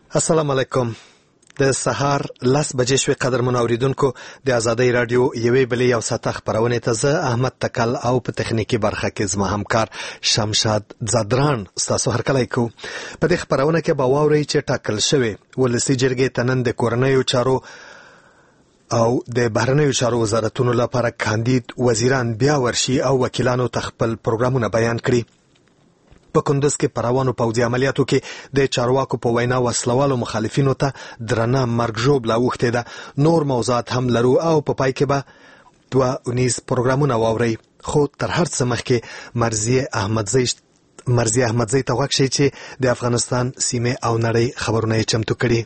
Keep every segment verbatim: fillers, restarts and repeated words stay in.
السلام علیکم. د سهار لس بجې شوې قدر منوریدونکو د آزادۍ رادیو یوې بلې یو ساعته خپرونې ته زه احمد تکل او په تخنیکی برخه کې زما همکار شمشاد زدران ستاسو هرکلی کو. په دې خپرونه کې به واورئ چې ټاکل شوی ولسي جرګې ته نن د کورنیو چارو او د بهرنیو چارو وزارتونو لپاره کاندید وزیران بیا ورشي او وکیلانو تخپل پروګرامونه بیان کړي. په کندوز کې په روانو پوځي عملیاتو کې د چارواکو په وینا وسلوالو مخالفینو ته درنه مرګ ژوبله اوښتې ده. نور موضوعات هم لرو او په پای کې به دوه اونیز پروګرامونه واورئ. خو تر هر څه مخکې مرضیه احمدزی مرضیه احمدزی ته غوږ شئ چې د افغانستان سیمې او نړۍ خبرونه یې چمتو کړي.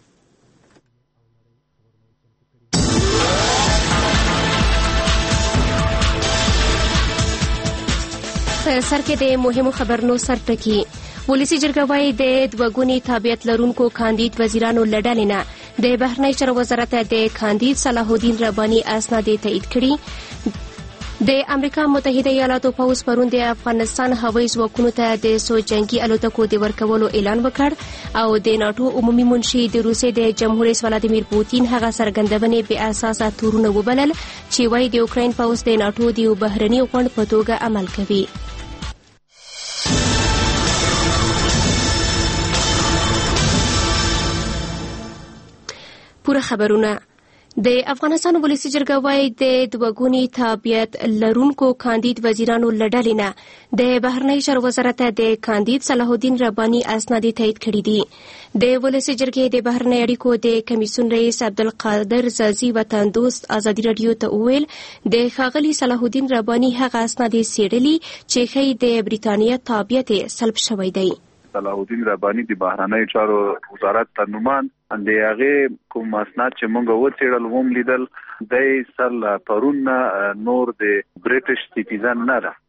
په سر کې د مهمو خبرونو سرټکي. ولسي جرګه وايي د دوګوني تابعیت لرونکو کاندید وزیرانو له ډلې نه د بهرنی چارو وزارت د کاندید صلاح الدین رباني اسناد تایید کړي. د امریکا متحده ایالاتو پوځ پرون د افغانستان هوایي ځواکونو ته د څو جنگي الوتکو د ورکولو اعلان وکړ او د ناټو عمومي منشي د روسیې د جمهور رئیس ولادیمیر پوتین هغه څرګندونې بې اساسه تورونه وبلل چې وايي د اوکراین پوځ د ناټو د یو بهرني غونډ په توګه عمل کوي. پوره خبرونه. د افغانستان ولسي جرګه وايي د دوګوني تابعیت لرونکو کاندید وزیرانو له ډلې نه د بهرنی چارو وزارت د کاندید صلاح الدین رباني اسناد تایید کړي دي. د ولسي جرګې د بهرنی اړیکو د کمیسیون رئیس عبدالقادر زازي وطن دوست ازادي رادیو ته وویل د ښاغلي صلاح الدین رباني هغه اسناد څېړلي چې ښایي د برېټانیا تابعیت سلب شوی دی. صلاح الدین رباني د بهرنی چارو وزارت ترنمان د هغه کوم اسناد چې موږ وڅېړل ووم لیدل د سل پرون نور د برټش سټیزن نه ده.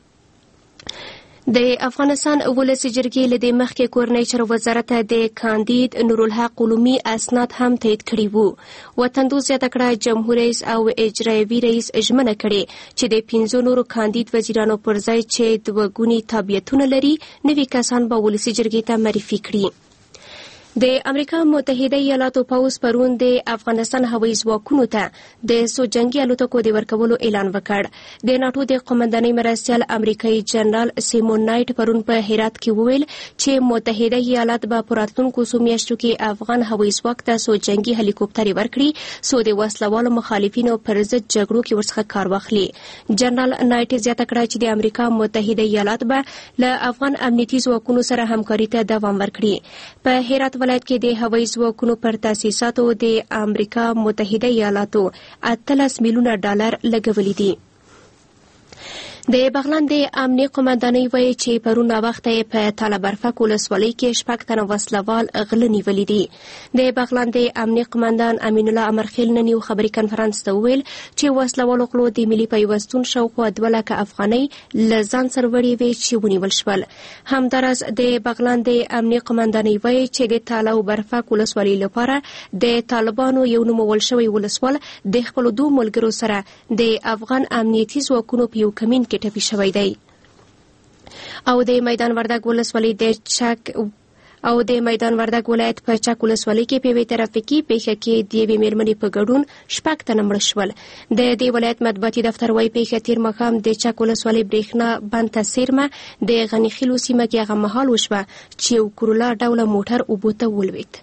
د افغانستان ولسي جرګې له دې مخکې کورنی چارو وزارت د کاندید نورالحق علومي اسناد هم تایید کړي وو. وطندوز زیاته کړه جمهور رئیس او اجرایوي رئیس ژمنه کړې چې د پنځو نورو کاندید وزیرانو پر ځای چې دوګوني تابعیتونه لري نوي کسان به ولسي جرګې ته معرفي کړي. د امریکا متحده ایالاتو پوځ پرون د افغانستان هوایي ځواکونو ته د څو جنگي الوتکو د ورکولو اعلان وکړ. د ناټو د قومندانۍ مرستیال امریکایي جنرال سیمون نایټ پرون په هرات کې وویل چې متحده ایالات به په راتلونکو څو میاشتو کې افغان هوایي ځواک ته څو جنگي هلیکوپټرې ورکړي څو د وسلوالو مخالفینو پر ضد جګړو کې ورڅخه کار واخلي. جنرال نایټ زیاته کړه چې د امریکا متحده ایالات به له افغان امنیتي ځواکونو سره همکاري ته دوام ورکړي. په هرات ولایت کې د هوایي ځواکونو پر تاسیساتو د امریکا متحده ایالاتو اتلس میلیونه ډالر لګولي دي. د بغلان د امنیه قومندانۍ وایي چې پرون ناوخته یې په طالبرفک ولسوالۍ کې شپږ تنه وسلوال غله نیولي دي. د بغلان د امنیه قومندان امین الله امرخیل نن یو خبري کنفرانس ته وویل چې وسلوالو غلو د ملي پیوستون شاوخوا دوه لکه افغانۍ له ځان سره وړي وې چې ونیول شول. همداراز د بغلان د امنیه قومندانۍ وایي چې د طالبرفک ولسوالۍ لپاره د طالبانو یو نومول شوی ولسوال د خپلو دوه ملګرو سره د افغان امنیتي ځواکونو په یو کمین ټپي شوی دی. او د میدان وردګ ولسوالۍ د چک او د میدان وردګ ولایت په چک ولسوالۍ کې په یوې ترافیکي پیښه کې د یوې مېرمنې په ګډون شپږ تنه مړه شول. د دې ولایت مطبوعاتي دفتر وايي پیښه تېر ماښام د چک ولسوالۍ برېښنا بند ته څیرمه د غنیخیلو سیمه کې هغه مهال وشوه چې یو کرولا ډوله موټر اوبو ته ولوېد.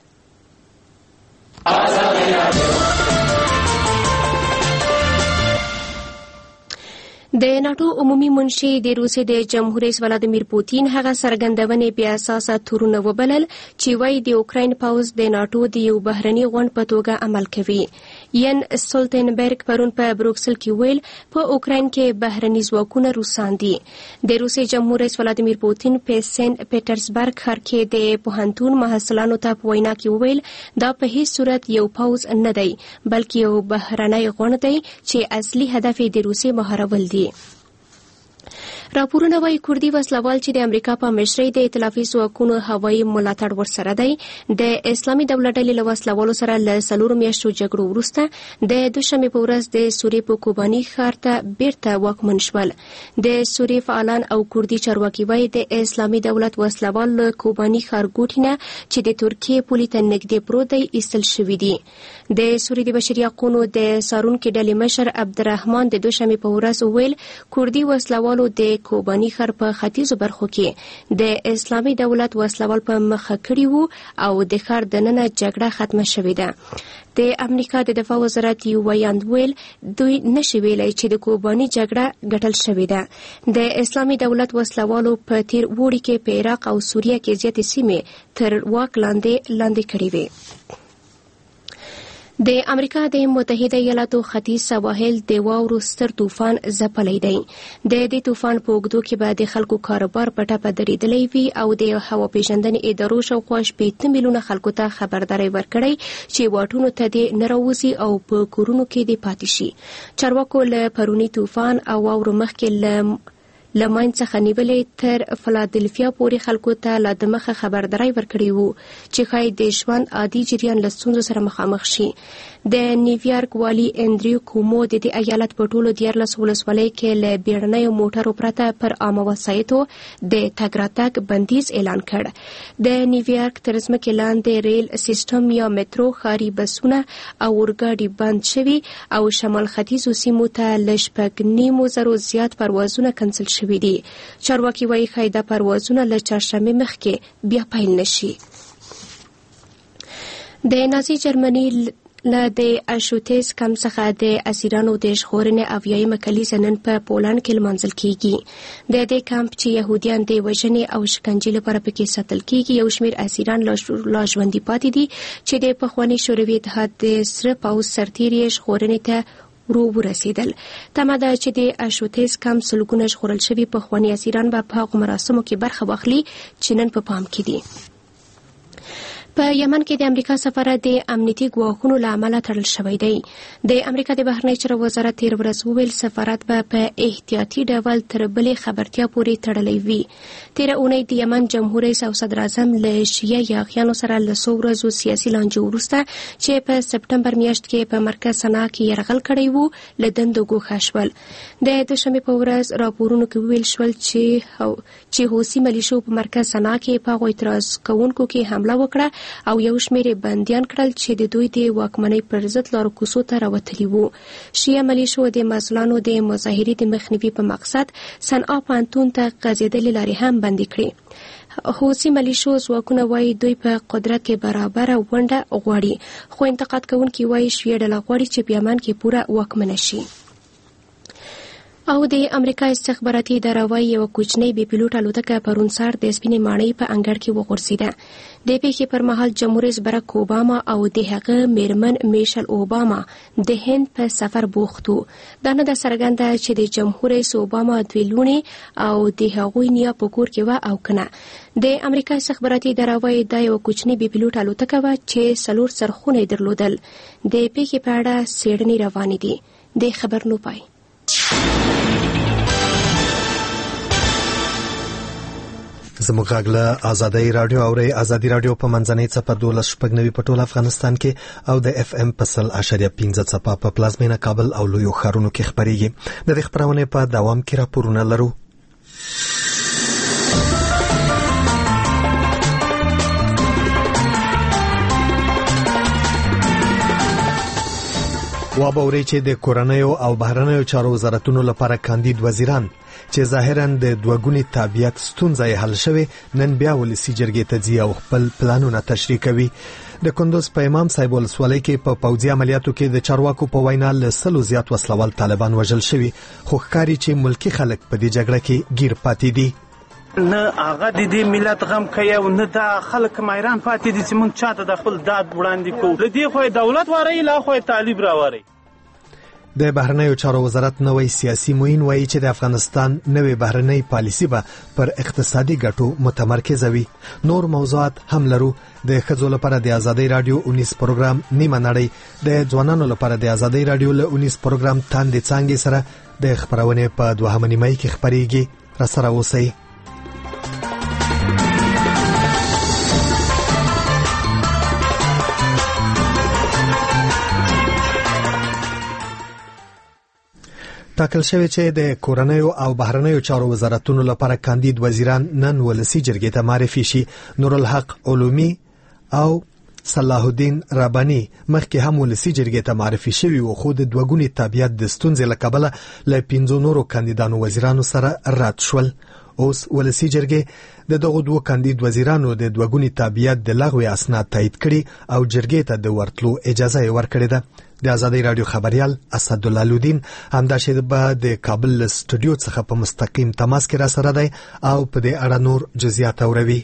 د ناټو عمومي منشي د روسیې د جمهور رئیس ولادیمیر پوتین هغه څرګندونې بې اساسه تورونه وبلل چې وايي د اوکراین پوځ د ناټو د یو بهرني غونډ په توګه عمل کوي. ین سولټنبرګ پرون په بروکسل کې ویل په اوکراین کې بهرني ځواکونه روسان دي. د روسیې جمهور رئیس ولادیمیر پوتین په سنت پیټرزبرګ ښار کې د پوهنتون محصلانو ته په وینا کې ویل دا په هیڅ صورت یو پوځ نه دی بلکې یو بهرنی غونډ دی چې اصلي هدف یې د روسیې مهارول دی. راپورونه وايي کوردي وسلوال چې د امریکا په مشرۍ د ائتلافي ځواکونو هوایي ملاتړ ورسره دی د اسلامي دولت ډلې له وسلوالو سره له څلورو میاشتو جګړو وروسته د دوشنبې په ورځ د سوریې په کوباني ښار ته بیرته واکمن شول. د سوریې فعالان او کوردي چارواکي وايي د اسلامي دولت وسلوال له کوباني ښارګوټي نه چې د ترکیې پولې ته نږدې پروت دی ایستل شوي دي. د سوریې د بشري حقونو د څارونکي ډلې مشر عبدالرحمن د دوشنبې په ورځ وویل کوردي وسلوالو د کوباني ښار په ختیځو برخو کې د اسلامي دولت وسلوال په مخه کړي وو او د ښار دننه جګړه ختمه شوې ده. د امریکا د دفاع وزارت یو ویاند ویل دوی نشي ویلی چې د کوباني جګړه ګټل شوې ده. د اسلامي دولت وسلوالو په تیر وړي کې په عراق او سوریه کې زیاتې سیمې تر واک لاندې لاندې کړې وې. د امریکا د متحده ایالاتو ختیځ سواحل د واورو ستر طوفان ځپلی دی. د دې طوفان په اوږدو کې به د خلکو کاروبار په ټپه درېدلی وي او د هوا پیژندنې ادارو شاوخوا شپېته میلیونه خلکو ته خبرداری ورکړی چې واټونو ته دې نه راوځي او په کورونو کې دې پاتې شي. چارواکو له پروني طوفان او واورو مخکې له له ماین څخه نیولې تر فلادلفیا پورې خلکو ته لا دمخه خبرداری ورکړی وو چې ښایي د ژوند عادي جریان له ستونزو سره مخامخ شي. د نیویارک والي اندریو کومو د دې ایالت په ټولو دیارلس ولسوالیو کې له بیړنیو موټرو پرته پر عامه وسایطو د تګ راتګ بندیز اعلان کړ. د نیویارک تر ځمکې لاندې ریل سیستم یا مترو ښاري بسونه او اورګاډي بند شوي او شمال ختیځو سیمو ته له شپږ نیمو زرو زیات پروازونه کنسل شوي شوي دي. چارواکي وايي ښایي دا پروازونه له چهارشنبې مخکې بیا پیل نشي. د نازي جرمني له د اشوتیز کم څخه د اسیرانو د ژغورنې اویایمه کلیزه نن په پولنډ کې لمانځل کیږي. د دې کمپ چې یهودیان د وژنې او شکنجې لپاره پکې ساتل کیږي یو شمېر اسیران لا ژوندي پاتې دي چې د پخواني شوروي اتحاد د سره پوځ سرتیري ژغورنې ته ورو ورسېدل. تمه ده چې د اشوتیز کم سلګونه ژغورل شوي پخواني اسیران به په هغو مراسمو کې برخه واخلي چې نن په پام کې دي. په یمن کې د امریکا سفارت د امنیتي ګواښونو له امله تړل شوی دی. د امریکا د بهرنی چارو وزارت تېره ورځ وویل سفارت به په احتیاطي ډول تر بلې خبرتیا پورې تړلی وي. تېره اونۍ د یمن جمهور رئیس او صدر اعظم له شیعه یاغیانو سره له څو ورځو سیاسي لانجو وروسته چې په سپټمبر میاشت کې په مرکز صنعا کې یرغل کړی وو له دندو ګوښه شول. د دوشنبې په ورځ راپورونو کې وویل شول چې چې حوثي ملیشو په مرکز صنعا کې په هغو اعتراض کوونکو کې حمله وکړه او یو شمېر بندیان کړل چې د دوی د واکمنۍ پر ضد لارو کوڅو ته راوتلي وو. شیعه ملیشو د مزلانو د مظاهرې د مخنیوي په مقصد صنعا پوهنتون ته غځېدلې لارې هم بندې کړې. حوثي ملیشو ځواکونه وایي دوی په قدرت کې برابره ونډه غواړي خو انتقاد کوونکي وایي شیعه ډله غواړي چې په یمن کې پوره واکمنه شي. او د امریکا استخباراتي اداره وايي یوه کوچنۍ بې پیلوټ الوتکه پرون سهار د سپینې ماڼۍ په انګړ کې وغورځېده. د پیښې پر مهال جمهور رئیس براک اوباما او د هغه میرمن میشل اوباما د هند په سفر بوخت وو. دا نه ده څرګنده چې د جمهور رئیس اوباما دوی لوڼې او د هغوی نیا په کور کې وه او که نه. د امریکا استخباراتي اداره وايي دا یوه کوچنۍ بې پیلوټ الوتکه وه چې څلور څرخونه یې درلودل. د پیښې په اړه څېړنې روانې دي. د خبر نو پای زموږ غږ له ازادۍ راډیو اورئ. ازادي راډیو په منځنۍ څپه دولس شپږ نوي په ټول افغانستان کې او د اف ام په سل اشاریه پنځه څپه په پلازمینه کابل او لویو ښارونو کې خپرېږي. د دې خپرونې په دوام کې راپورونه لرو. وابوري چې د کورنیو او بهرنیو چارو وزارتونو لپاره کاندید وزیران چې ظاهراً د دوګونی تابعیت ستونزې حل شوه نن بیا ولسی جرګې ته ځي او خپل پلانونه تشریح کوي. د کندوز په امام صاحب ولسوالۍ کې په پوځي عملیاتو کې د چارواکو په وینا له سلو زیات وسلوال طالبان وژل شوي خو ښکاري چې ملکی خلک په دې جګړه کې گیر پاتې دي. نه هغه د دې ملت غم کوي او نه د خلک مایران پاتې دي چې موږ چاته د خپل داد وړاندې کوو. لدې خو دولت واره لا خو طالب راواره. د بهرنیو چارو وزارت نوې سیاسي معین وایي چې د افغانستان نوې بهرنۍ پالیسي به پر اقتصادي ګټو متمرکز وي. نور موضوعات هم لرو. د ښځو لپاره د ازادۍ رادیو اونیس پروګرام نیمه نړۍ، د ځوانانو لپاره د ازادۍ رادیو له اونیس پروګرام تاندې څانګې سره د خبرونه په دوهمه نیمه کې خبرېږي. را سره اوسئ. ټاکل شوی چې د کورنیو او بهرنیو چارو وزارتونو لپاره کاندید وزیران نن ولسی جرګې ته معرفي شي. نورالحق علومي او صلاح الدین ربانی مخکې هم ولسی جرګې ته معرفي شوی و، خو د دوګونی تابعیت د ستونزې له کبله له پنځو نورو کاندیدانو وزیرانو سره رد شول. اوس ولسی جرګې د دغو دوه کاندید وزیرانو د دوګونی تابعیت د لغوه اسناد تایید کړي او جرګې ته د ورتلو اجازه یې ورکړې ده. د آزادۍ رادیو خبريال اسدالله لودین همداشې به د کابل سټوډیو څخه په مستقیم تماس کې را سره دی او په دې اړه نور جزئیات اوروي.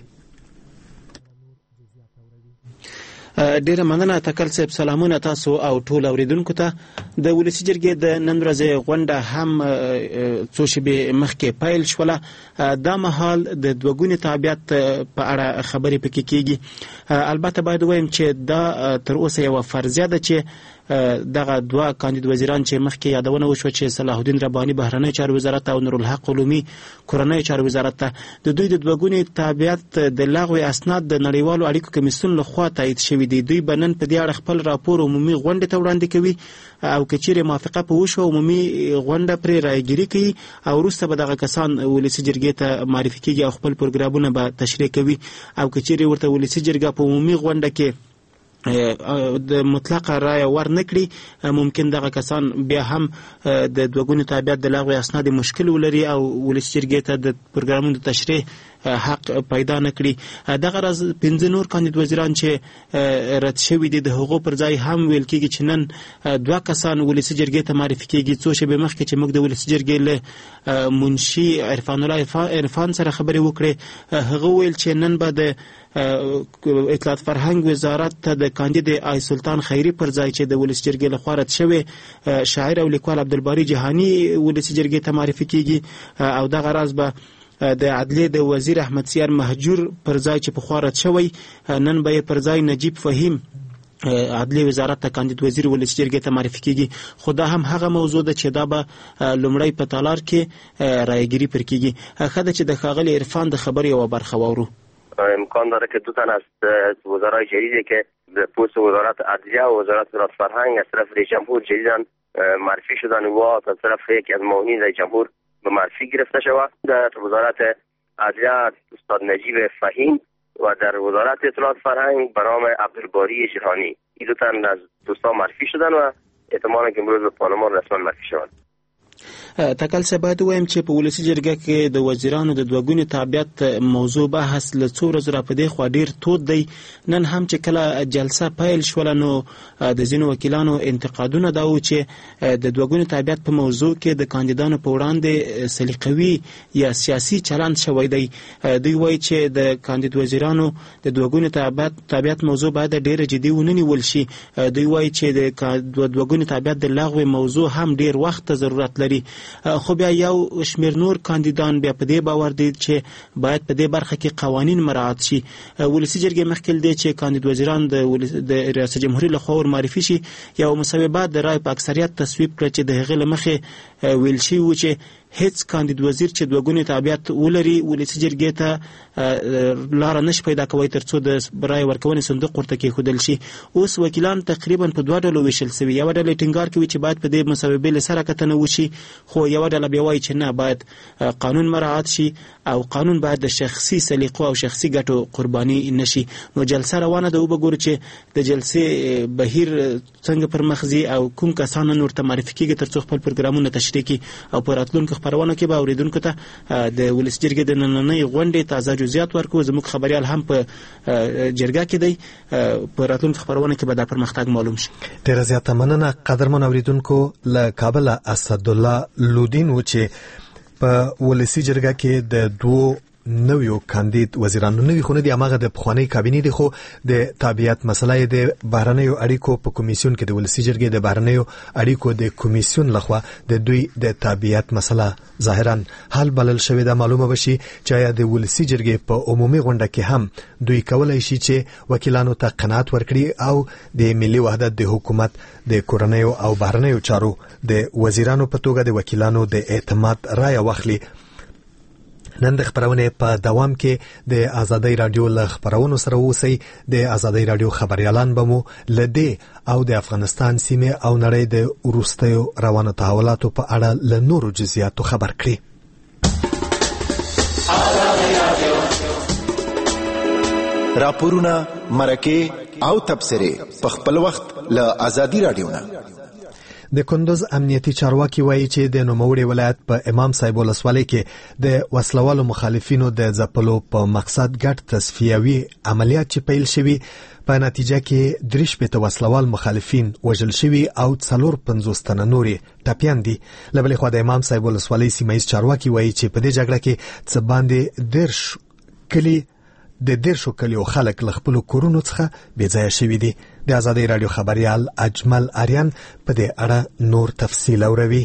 ډیره مننه تکل صاحب. سلامونه تاسو او ټول اوریدونکو ته. د ولسی جرګې د نن ورځې غونډه هم څو شپې مخکې پیل شوله. دا مهال د دوګونی تابعیت په اړه خبرې پکې کیږي. البته باید وایم چې دا تر اوسه یو فرضیه ده چې دغه دوه کاندید وزیران چې مخکې یادونه وشو چې صلاح الدین ربانی بهرنی چارو وزارت او نورالحق علومي کورنی چارو وزارت ته د دوی د دوګونی تابعیت د لغوه اسناد د نړیوالو اړیکو کمیسیون لخوا تایید شوی دی. دوی بنن په دې اړه خپل راپور عمومي غونډه ته وړاندې کوي او کچېره موافقه په وشو عمومي غونډه پرې راګيري کوي او وروسته به دغه کسان ولسی جرګې ته معرفي کیږي او خپل پروګرامونه به تشریح کوي او کچېره ورته ولسی جرګه په عمومي غونډه کې د مطلق رائے ورنکړي ممکن دغه کسان بیا هم د دوګونی تابعیت د لغوه اسناد مشکل ولري او ولسی جرګې ته د پروګرامونو تشریح حق پیدا نکړي. دغه راز پنځه نور کاندید وزیران چې رد شوي دي د هغو پر ځای هم ویل کېږي چې نن دوه کسان ولسی جرګې ته معرفي کېږي. څو شپې مخکې چې موږ د ولسی جرګې له منشي عرفان الله عرفان سره خبرې وکړې هغه ویل چې نن به د اطلاعات فرهنګ وزارت ته د کاندید آی سلطان خیری پر ځای چې د ولسی جرګې لخوا رد شوی شاعر او لیکوال عبدالباری جهانی ولسی جرګې ته معرفي کېږي او دغه راز به د عدلیې د وزیر احمد سیار مهجور پر ځای چې په خوا رد شوی نن به پر ځای نجیب فهیم عدلیې وزارت ته کاندید وزیر ولسی جرګې ته معرفي کېږي. خو دا هم هغه موضوع ده چې دا به لومړی په تالار کې رایګیري پر کېږي. ښه ده چې د ښاغلي عرفان د خبرې یوه برخه واورو. امکان داره که دو تن از وزرای جدیدی که به پست وزارت عدلیه و وزارت اطلاعات فرهنگ از طرف رئیس جمهور جدیدن معرفی شدن و از طرف یکی از معاونین رئیس جمهور به معرفی گرفته شود. در وزارت عدلیه استاد نجیب فهیم و در وزارت اطلاعات فرهنگ به نام عبدالباری جهانی این دو تن از دوستان معرفی شدن و احتمالاً که امروز به پارلمان رسما معرفی شوند. تکل څه باید وایم چې په ولسی جرګه کې د وزیرانو د دوګونی تابعیت موضوع بحث له څو ورځې را پدې خو ډیر تود دی. نن هم چې کله جلسه پیل شول نو د ځینو وکیلانو انتقادونه دا و چې د دوګونی تابعیت په موضوع کې د کاندیدانو په وړاندې سلیقوي یا سیاسي چلند شوی دی. دوی وایي چې د کاندید وزیرانو د دوګونی تابعیت تابعیت موضوع باید ډیر جدي ونیول شي. دوی وایي چې د دوګونی تابعیت د لغوه موضوع هم ډیر وخت ضرورت لري. خو بیا یو شمیر نور کاندیدان بیا په دې باور دي چې باید په دې برخه کې قوانین مراعات شي. ولسی جرګې مخکې دی چې کاندید وزیران د ریاست جمهوریت له خوا معرفي شي یا مسوبات د رای په اکثریت تصویب کړ چې د هغې له مخې ویل شي و چې هیڅ کاندید وزیر چې دوګونی تابعیت ولري ولسی جرګې ته لار نشي پیدا کوي ترڅو د رای ورکونې صندوق ورته کېښودل شي. اوس وکیلان تقریبا په دوه ډلو ویشل شوي. یوه ډله ټینګار کوي چې باید په دې مسوبې له سره کتنه وشي، خو یوه ډله بیا وایي چې نه، باید قانون مراعات شي او قانون باید د شخصي سلیقو او شخصي ګټو قرباني نشي. نو جلسه روانه ده، وګورو چې د جلسې بهیر څنګه پر مخ ځي او کوم کسان نور ته معرفي کېږي ترڅو خپل پروګرامونه تشریح کړي او په راتلونکو خبرونه کې به اوریدونکو ته د ولسی جرګې د نننۍ غونډې تازه جزئیات ورکوو. زموږ خبريال هم په جرګه کې دی، په راتلونکو خبرونه کې به دا پرمختګ معلوم شي. ډېره زیاته مننه قدرمن اوریدونکو. له کابل اسدالله لودین و چې په ولسی جرګه کې د دوه نویو کاندید وزیرانو نوی خونه دی اماغه د پخوانی کابینې دی، خو د تابعیت مسله د بهرنیو اړیکو په کمیسیون کې د ولسی جرګې د بهرنیو اړیکو د کمیسیون لخوا د دوی د تابعیت مسله ظاهرا حل بلل شوې ده. معلومه بشي چې آیا د ولسی جرګې په عمومي غونډه کې هم دوی کولای شي چې وکیلانو ته قناعت ورکړي او د ملي وحدت د حکومت د کورنیو او بهرنیو چارو د وزیرانو په توګه د وکیلانو د اعتماد رائے واخلي. نن د خبرونه په دوام کې د آزادۍ رادیو له خبرونو سره اوسئ. د آزادۍ رادیو خبريالان به مو لدې او د افغانستان سیمه او نړۍ د وروستیو روانو تحولاتو په اړه له نورو جزئیاتو خبر کړي. راپورونه، مرکه او تبصره په خپل وخت له آزادۍ رادیو نه. د کندوز امنیتي چارواکي وایي چې د نوموړي ولایت په امام صاحب ولسوالۍ کې د وسلوالو مخالفینو د ځپلو په مقصد ګډ تصفیوي عملیات چې پیل شوي په نتیجه کې درې شپېته وسلوال مخالفین وژل شوي او څلور پنځوس تنه نورې ټپیان دي. له بلې خوا د امام صاحب ولسوالۍ سیمهیز چارواکي وایي چې په دې جګړه کې څه باندې دېرش کلي د دیرشو کلیو خلک له خپلو کورونو څخه بېځایه شوي دي. د آزادۍ رادیو خبريال اجمل آریان په دې اړه نور تفصیل اوروي.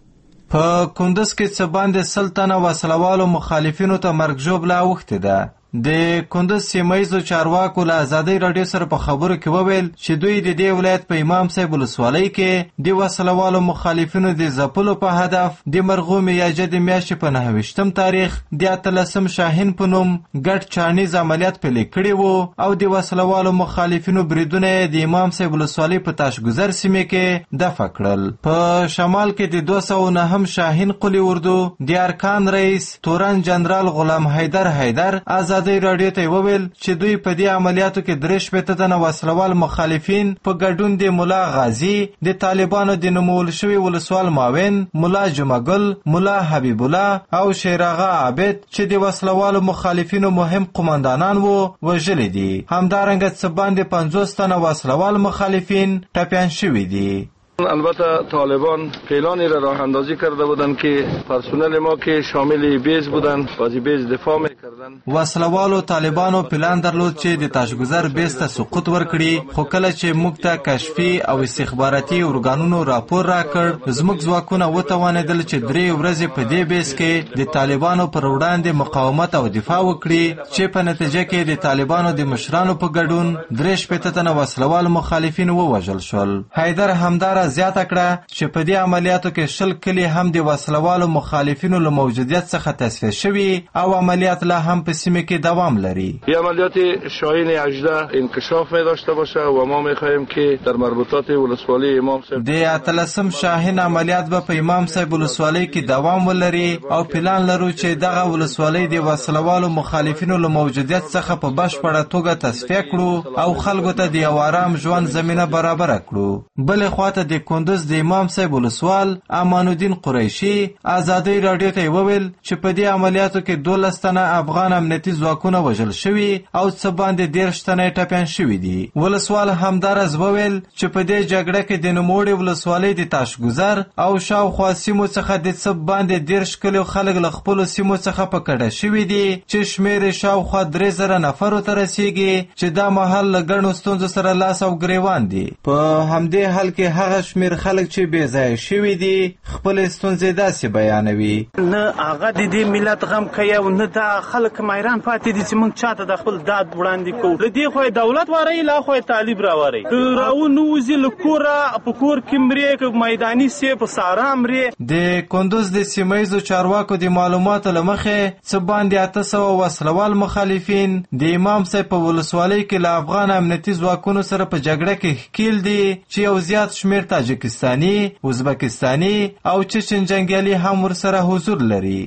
په کندوز کې څه باندې سل تنه وسلوالو مخالفینو ته مرګ ژوبله اوښتې ده. د کندوز سیمهیزو چارواکو له آزادۍ رادیو سره په خبرو کې وویل چې دوی د دې ولایت په امام صاحب ولسوالۍ کې د وسلوالو مخالفینو د ځپلو په هدف د مرغومې یاجد میاشتې په نهه ویشتم تاریخ د اتلسم شاهین په نوم ګډ چاڼیز عملیات پیل کړي وو او د وسلوالو مخالفینو بریدونه د امام صاحب ولسوالۍ په تاشګذر سیمې کې دفع کړل. په شمال کې د دوه سوه نهم شاهین قلي اردو د ارکان رئیس تورن جنرال غلام حیدر حیدر آزاد آزادۍ رادیو ته وویل چې دوی په دې عملیاتو کې درې شپېته تنه وسلوال مخالفین په ګډون د مولا غازی، د طالبانو د نومول شوي ولسوال معاون مولا جمعګل، مولا حبیب الله او شیراغه عابد چې د وسلوالو مخالفینو مهم قماندانان وو وژلي دي. همدارنګه څه باندې پنځوس تنه وسلوال مخالفین ټپیان شوي دي. البته طالبان پیلانی را راه اندازی کرده بودند که پرسنل ما که شامل بیز بودند و از بیز دفاع میکردند. وسلوالو طالبانو پلان درلود چې د تاشګذر بیز ته سقوط ورکړي، خو کله چې موږ ته کشفي او استخباراتي ارګانونو راپور راکړ، زموږ ځواکونه وتوانېدل چې درې ورځې په دې بیز کې د طالبانو پر وړاندې مقاومت او دفاع وکړي چې په نتیجه کې د طالبانو د مشرانو په ګډون درې شپېته تنه وسلوال مخالفین ووژل شول. حیدر همدار زیاته کړه چې په دې عملیاتو کې شل کلی هم د وسلوالو مخالفینو له موجودیت څخه تصفیه شوي او عملیات لا هم په سیمه کې دوام لري. این عملیات شاهین هجده انکشاف می داشته باشه و ما می‌خواهیم که در مربوطات ولسوالی امام صاحب د اتلسم شاهین عملیات به په امام صاحب ولسوالۍ کې دوام ولري او پلان لرو چې دغه ولسوالۍ د وسلوالو مخالفینو له موجودیت څخه په بشپړه توګه تصفیه کړو او خلکو ته د یو آرام ژوند زمینه برابر کړو. بلې خواته د کندوز د امام صاحب ولسوال امان الدین قریشي آزادۍ رادیو ته وویل چې په دې عملیاتو کې دولس تنه افغان امنیتي ځواکونه وژل شوي او څه باندې دېرش تنه ټپیان شوي دي. ولسوال همدارز وویل چې په دې جګړه کې د نوموړې ولسوالۍ د تاشګذر او شاوخوا سیمو څخه د څه باندې دېرش کلیو خلک له خپلو سیمو څخه په کډه شوي دي چې شمېر یې شاوخوا درې زره نفرو ته رسیږي چې دا مهال له ګڼو ستونزو سره لاس او ګریوان دي. په همدې حال کې هغه شمېر خلک چې بې ځایه شوي دي خپلې ستونزې داسې بیانوي. نه هغه د دې ملت غم کوي او نه دا خلک میران پاتې دي چې موږ چاته د خپل داد وړاندې کوو. له دې خوا دولت واري لا خوا طالب راوړي راونوځي له کوره په کور کې مرې که میداني سي په سارا مرې. د کندوز د سیمهیزو چارواکو د معلوماتو له مخې څه باندې اته سوه وسلوال مخالفین د امام صاحب په ولسوالۍ کې له افغان امنیتي ځواکونو سره په جګړه کې ښکیل دي چې یو زیات شمېر تاجکستاني، ازبکستاني او چچن جنګیالي هم ورسره حضور لري.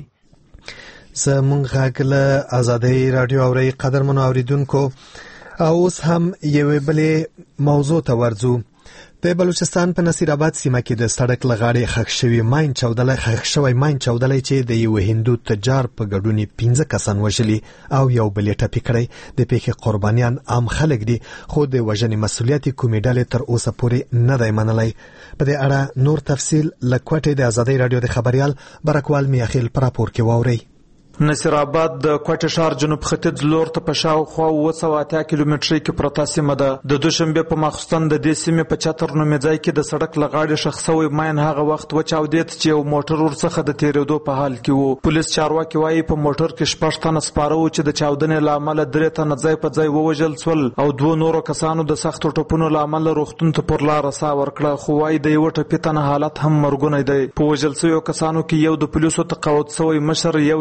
زمونږ غږ له آزادۍ رادیو اورئ قدرمنو اوریدونکو. اوس هم یوې بلې موضوع ته ورځو. د بلوچستان په نصیر آباد سیمه کې د سړک له غاړې ښخ شوی ماین چاودلی ښخ شوی ماین چاودلی چې د یو هندو تجار په ګډون پنځه کسان وژلي او یو بل یې ټپي کړی. د پیښې قربانیان عام خلک دي خو د وژنې مسؤلیت یې کومې ډلې تر اوسه پورې نه دی منلی. په دې اړه نور تفصیل له کوټې د آزادۍ رادیو د خبریال برکوال میاخیل په راپور کې واورئ. نصیر آباد د کوټه ښار جنوب ختیځ لور ته په شاوخوا اوه سوه اتیا کیلومترۍ کې پرته سیمه ده. د دوشنبې په ماخوستن د دې سیمې په چتر نومې ځای کې د سړک له غاړې ښخ سوی ماین هغه وخت وچاودېد چې یو موټر ورڅخه د تېرېدو په حال کې و. پولیس چارواکي وایي په موټر کې شپږ تنه سپاره وو چې د چاودنې له امله درې تنه ځای په ځای ووژل سول او دوه نورو کسانو د سختو ټپونو له امله روغتون ته پر لاره ساه ورکړه. خو وایي د یوه ټپي تنه حالت هم مرګونی دی. په وژل سویو کسانو کې یو د پولیسو تقاعد سوی مشر، یو هندو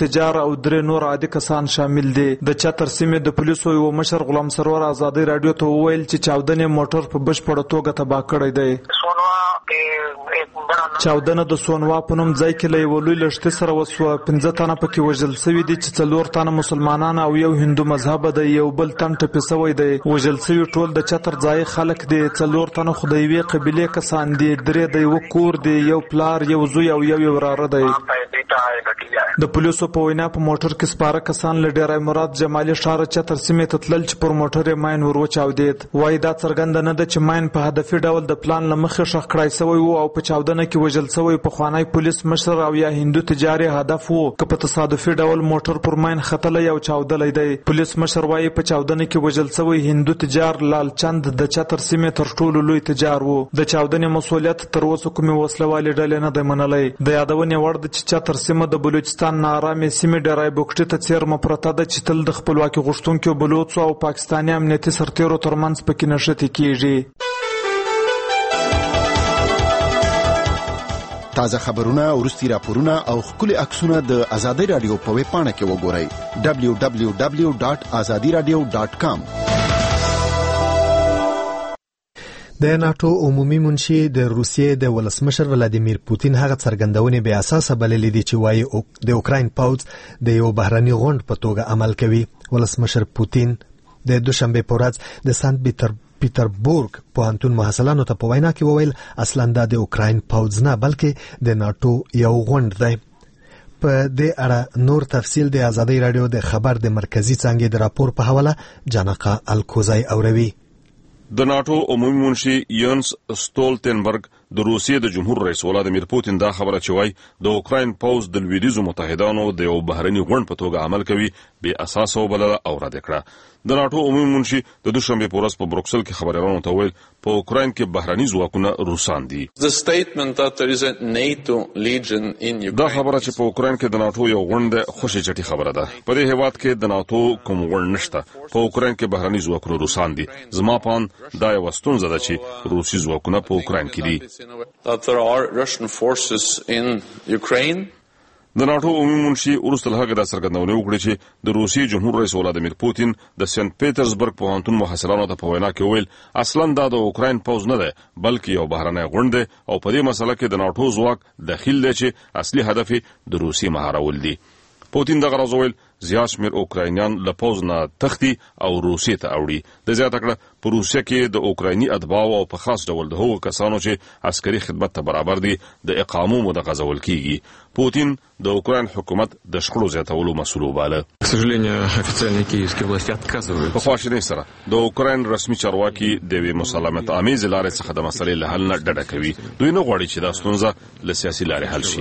تجار او درې نور عادي کسان شامل دي. د چتر سیمې د پولیسو یو مشر غلام سرور ازادي رادیو ته وویل چې چاودنې موټر په بشپړه توګه تباه کړی دی. چاودنه د سونوا په نوم ځای کې له یو لوی لښتې سره وسوه. پنځه تنه پکې وژل شوي دي چې څلور تنه مسلمانان او یو هندو مذهب دی. یو بل تن ټپي شوی دی. وژل شوي ټول د چتر ځای خلک دي. څلور تنه خو د یوې قبیلې کسان دي. درې د یو کور دي، یو پلار، یو زوی او یو وراره دی. د پولیسو په وینا په موټر کې سپاره کسان له ډیرای مراد جمالي ښار چتر سیمې ته تلل چې پر موټر یې ماین ور وچاودېد. وایي دا څرګنده نه ده چې ماین په هدفي ډول د پلان له مخې ښخ کړی شوی و او په چاودنه کې وژل شوی پخوانی پولیس مشر او یا هندو تجار هدف و که په تصادفي ډول موټر پر ماین ختلی او چاودلی دی. پولیس مشر وایي په چاودنه کې وژل شوی هندو تجار لالچند د چتر سیمې تر ټولو لوی تجار و. د چاودنې مسؤلیت تر اوسه کومې وسلوالې ډلې نه دی منلی. د یادونې وړ ده چې چتر سیمه د بلوچستان نارامې سیمې ډیرای بوکټي ته څیرمه پرته ده چې تل د خپلواکي غوښتونکو بلوڅو او پاکستاني امنیتي سرتیرو ترمنځ پکې نښتې کیږي. تازه خبرونه، وروستي راپورونه او ښکلي عکسونه د ازادي رادیو په ویب پاڼه کې وګورئ دبلیو دبلیو دبلیو ډاټ ازادي رادیو ډاټ کام. د ناتو عمومي منشي د روسیې د ولسمشر ولادیمیر پوتین هغه څرګندونې بې اساسه بللې دي چې وایي د اوکراین پوځ د یو بهرني غونډ په توګه عمل کوي. ولسمشر پوتین د دوشنبه په ورځ د سانت پیټر پیټربورګ پوهنتون محصلانو ته په وینا کې وویل اصلا دا د اوکراین پوځ نه بلکې د ناتو یو غونډ دی. په دې اړه نور تفصیل د ازادي رادیو د خبر د مرکزی څانګې د راپور په حواله جانقه الکوزای اوروي. د ناتو عمومي منشي یونس ستولتنبرګ د روسیې د جمهور رئیس ولادیمیر پوتین دا خبره چې وایي د اوکراین پوځ د لویدیځو متحدانو د یو بهرني غونډ په توګه عمل کوي بې اساسه وبلله او رد کړه. د ناتو عمومي منشي د دوشنبه په ورځ په بروکسل کې خبريالانو ته ویل په اوکراین کې بهرني ځواکونه روسان دي. دا خبره چې په اوکراین کې د ناتو یو غونډه خوشي چټي خبره ده. په دې هیواد کې د ناتو کوم غونډ نشته. په اوکراین کې بهرني ځواکونه روسان دي. زما پان دا یو ستونزه ده چې روسي ځواکونه په اوکراین کې دي. د ناتو عمومي منشي وروسته له هغه د څرګندونې وکړې چې د روسیې جمهور رئیس ولادیمیر پوتین د سنت پیټرزبرګ پوهنتون محصلانو ته په وینا کې ویل اصلا دا د اوکراین پوځ نه دی بلکې یو بهرنی غونډ دی او په دې مسله کې د ناتو ځواک داخل دی چې اصلي هدف د روسیې مهارول دي. پوتین دغه راز ویل زیات شمېر اوکراینیان له پوځ نه تښتي او روسیې ته اوړي. د زیاته کړه په روسیه کې د اوکرایني اتباعو او په خاص ډول د هغو کسانو چې عسکري خدمت ته برابر دي د اقامو متغځول کیږي. پوتین د اوکراین حکومت د شخړو زیاتولو مسؤل وباله. په خواشینۍ سره د اوکراین رسمي چارواکي د یوې مسالمت آمیزې لارې څخه د مسلې له حل نه ډډه کوي. دوی نه غواړي چې دا ستونزه له سیاسي لارې حل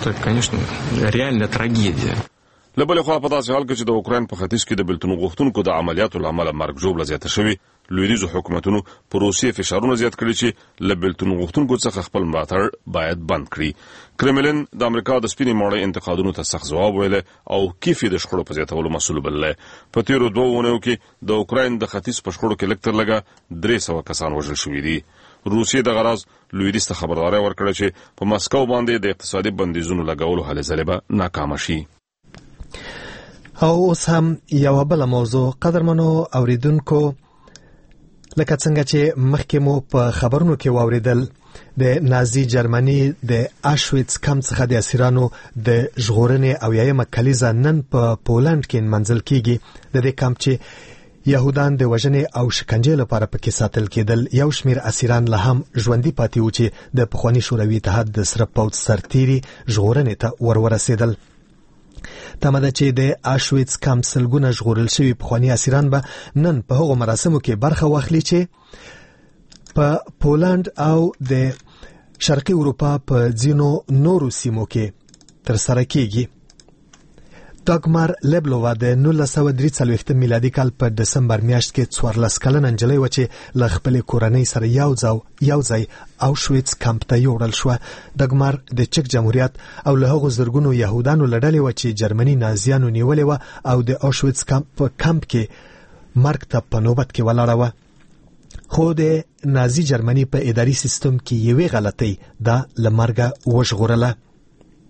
شي. له بلې خوا په داسې حال کې چې د اوکراین په ختیځ کې د بېلتون غوښتونکو د عملیاتو له امله مرګ ژوبله زیاته شوې، لویدیځو حکومتونو په روسیې فشارونه زیات کړي چې له بېلتون غوښتونکو څخه خپل ملاتړ باید بند کړي. کرملین د امریکا د سپینې ماڼۍ انتقادونو ته سخت ځواب ویلی او کیف یې د شخړو په زیاتولو مسؤل بللی. په تېرو دوو اونیو کې د اوکراین د ختیځ په شخړو کې لږ تر لږه درې سوه کسان وژل شوي دي. روسیې دغه راز لویدیځ ته خبرداری ورکړه چې په مسکو باندې د اقتصادي بندیزونو لګولو هلې ځلې به ناکامه شي. او اوس هم یو بل موضوع قدرمنو اوریدونکو، لکه څنګه چې مخکې مو په خبرونو کې واوریدل د نازي جرمني د آشویتس کمپ څخه د اسیرانو د ژغورنې او یایمه کلیزه نن په پولند کې منزل کیږي. د دې کمپ چې یهودان د وژنې او شکنجې لپاره پکې ساتل کېدل، یو شمیر اسیران له هم ژوندي پاتې وو چې د پخواني شوروي اتحاد د سره پوځ سرتیري ژغورنې ته ور ورسېدل. تمه ده چې د آشویتس کمپ سلګونه ژغورل شوي پخواني اسیران به نن په هغو مراسمو کې برخه واخلي چې په پولند او د شرقي اروپا په ځینو نورو سیمو کې ترسره کیږي. داګمار لیبلووا د نولس سوه درې څلوېښتم میلادي کال په دسمبر میاشت کې څوارلس کلنه نجلۍ وه چې له خپلې کورنۍ سره یو ځای یو ځای آشویتس کمپ ته یوړل شوه. داګمار د چک جمهوریت او له هغو زرګونو یهودانو له ډلې وه چې جرمني نازیانو نیولې وه او د آشویتس کمپ په کمپ کې مرګ ته په نوبت کې ولاړه وه. خو د نازي جرمني په اداري سیستم کې یوې غلطۍ دا له مرګه وژغورله.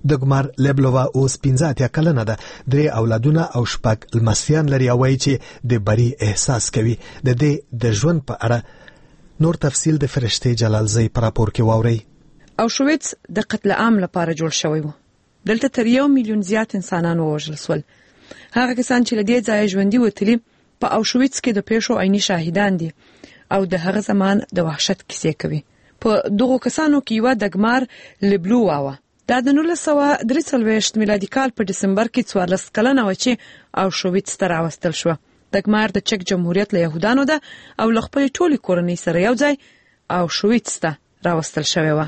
دګمار لیبلووا اوس پنځه اتیا کلنه ده، درې اولادونه او شپږ لمسیان لري او وایي چې د بري احساس کوي. د دې د ژوند په اړه نور تفصیل د فرشتې جلالزی په راپور کې واورئ. اوشویتس د قتل عام لپاره جوړ شوی و. دلته تر یو میلیون زیات انسانان ووژل شول. هغه کسان چې له دې ځایه ژوندي وتلي په اوشویتس کې د پیښو عیني شاهدان دي او د هغه زمان د وحشت کیسې کوي. په دغو کسانو کې یو دګمار لیبلووا و. دا د نولس سوه درې څلوېښت میلادي کال په دسمبر کې څوارلس کلنه و چې اوشویتس ته راوستل شوه. دګمار د چک جمهوریت له یهودانو ده او له خپلې ټولې کورنۍ سره یو ځای اوشویتس ته راوستل شوی و.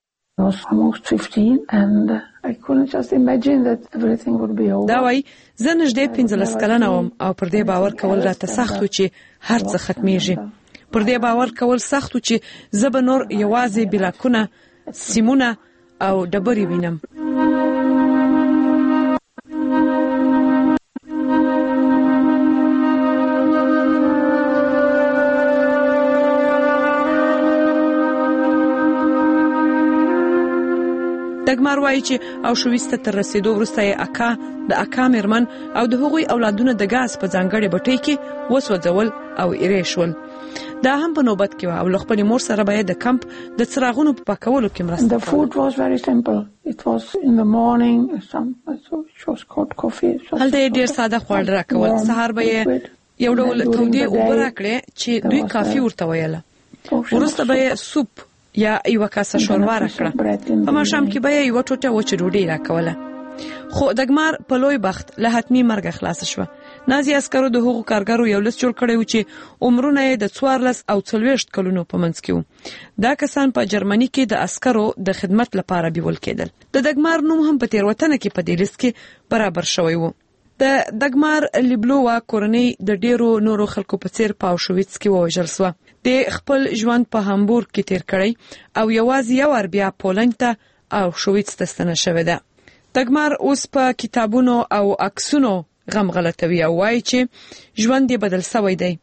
دا وایي زه نږدې پنځلس کلنه وم او پر دې باور کول راته سخت و چې هر څه ختمیږي. پر دې باور کول سخت و چې زه به نور یوازې بلاکونه، سیمونه او ډبرې وینم. دګمار وایي چې اوشویتس ته تر رسیدو وروسته یې اکا، د اکا میرمن او د هغوی اولادونه د ګاز په ځانګړې بټۍ کې وسوځول او ایرې شول. دا هم په نوبت کې و او له خپلې مور سره به یې د کمپ د څراغونو په پاکولو کې مرسته کوله. هلته یې ډېر ساده خواړه راکول. سهار به یې یو ډول تودې اوبه راکړې چې دوی کافي ورته ویله. وروسته به یې سوپ یا یو کاسه شوروا راکړه. په ماښام کې به یې یو ټوټه وچه ډوډۍ راکوله. خو دګمار په لوی بخت له حتمي مرګه خلاص شوه. نازي عسکرو د هغو کارګرو یو لست جوړ کړی و چې عمرونه یې د څوارلس او څلوېښت کلونو په منځ کې وو. دا کسان په جرمني کې د عسکرو د خدمت لپاره بیول کېدل. د دګمار نوم هم په تېروتنه کې په دې لیست کې برابر شوی و. د دګمار لیبلووا کورنۍ د ډیرو نورو خلکو په څیر په اوشویتس کې ووژل شوه. د خپل ژوند په هامبورګ کې تیر کړی او یوازې یو وار بیا پولنډ ته اوشویتس ته ستنه شوې ده. دګمار اوس په کتابونو او عکسونو غم غلطوي او وایي چې ژوند یې بدل شوی دی.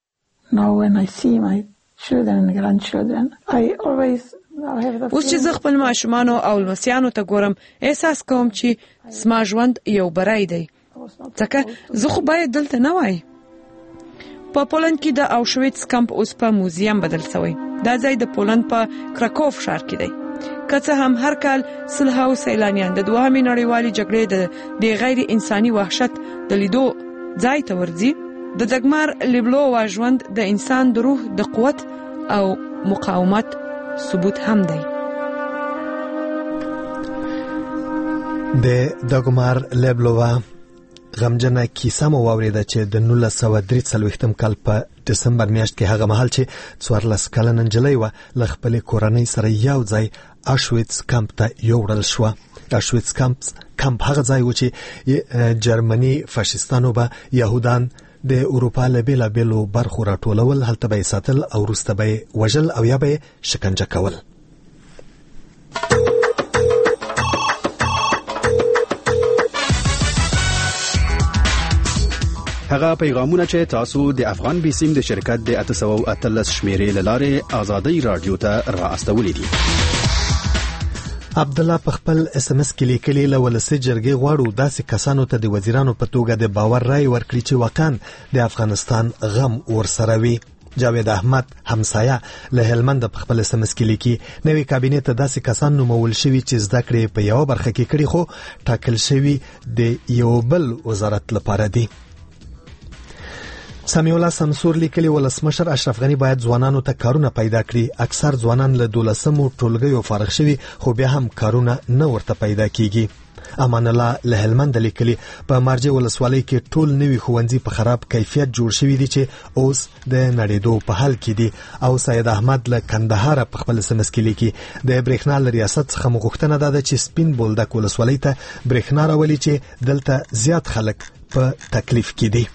اوس چې زه خپل ماشومانو او لمسیانو ته ګورم احساس کوم چې زما ژوند یو بری دی، ځکه زه خو باید دلته نه وای. په پولنډ کې د اوشویتس کمپ اوس په موزیم بدل شوی. دا ځای د پولنډ په کرکوف ښار کې دی. که څه هم هر کال سلهاو سیلانیان د دوهمې نړیوالې جګړې د غیر انساني وحشت د لیدو ځای ته ورځي، د دګمار لیبلووا ژوند د انسان د روح د قوت او مقاومت ثبوت هم دی. د دګمار لیبلووا غمجنه کیسه مو واورېده چې د نولس سوه درې څلوېښتم کال په دسمبر میاشت کې هغه مهال چې څوارلس کلنه نجلۍ وه له خپلې کورنۍ سره یو ځای اوشویتس کمپ ته یوړل شوه. اوشویتس کمپ کمپ هغه ځای و چې جرمني فاشیستانو به یهودان د اروپا له بېلابېلو برخو راټولول، هلته به یې ساتل او وروسته به یې وژل او یا به یې شکنجه کول. هغه پیغامونه چې تاسو د افغان بیسیم د شرکت د اته سوه اتلس شمیرې لاره آزادۍ رادیو ته را استولې دي. عبد الله په خپل اس ام اس کې لیکلي له ولسی جرګې غواړو داسې کسانو ته د وزیرانو په توګه د باور رای ورکړي چې واقعا د افغانستان غم ورسره وي. جاوید احمد همسایه له هلمند په خپل اس ام اس کې لیکي نوې کابینې ته داسې کسان نومول شوي چې زده کړې په یو برخه کې کړي خو ټاکل شوي د یو بل وزارت لپاره دي. سمیع الله سمسور لیکلي ولسمشر اشرف غنی باید ځوانانو ته کارونه پیدا کړي. اکثر ځوانان له دولسمو ټولګیو فارغ شوي خو بیا هم کارونه نه ورته پیدا کیږي. امان الله له هلمند لیکلي په مارجه ولسوالۍ کې ټول نوي ښوونځي په خراب کیفیت جوړ شوي دي چې اوس د نړېدو په حال کې دي. او سید احمد له کندهار په خپل سمس کې لیکي د برېښنا له ریاست څخه مغوښتنه ده چې سپین بولدک ولسوالۍ ته برېښنا راولي چې دلته زیات خلک په تکلیف کې دي.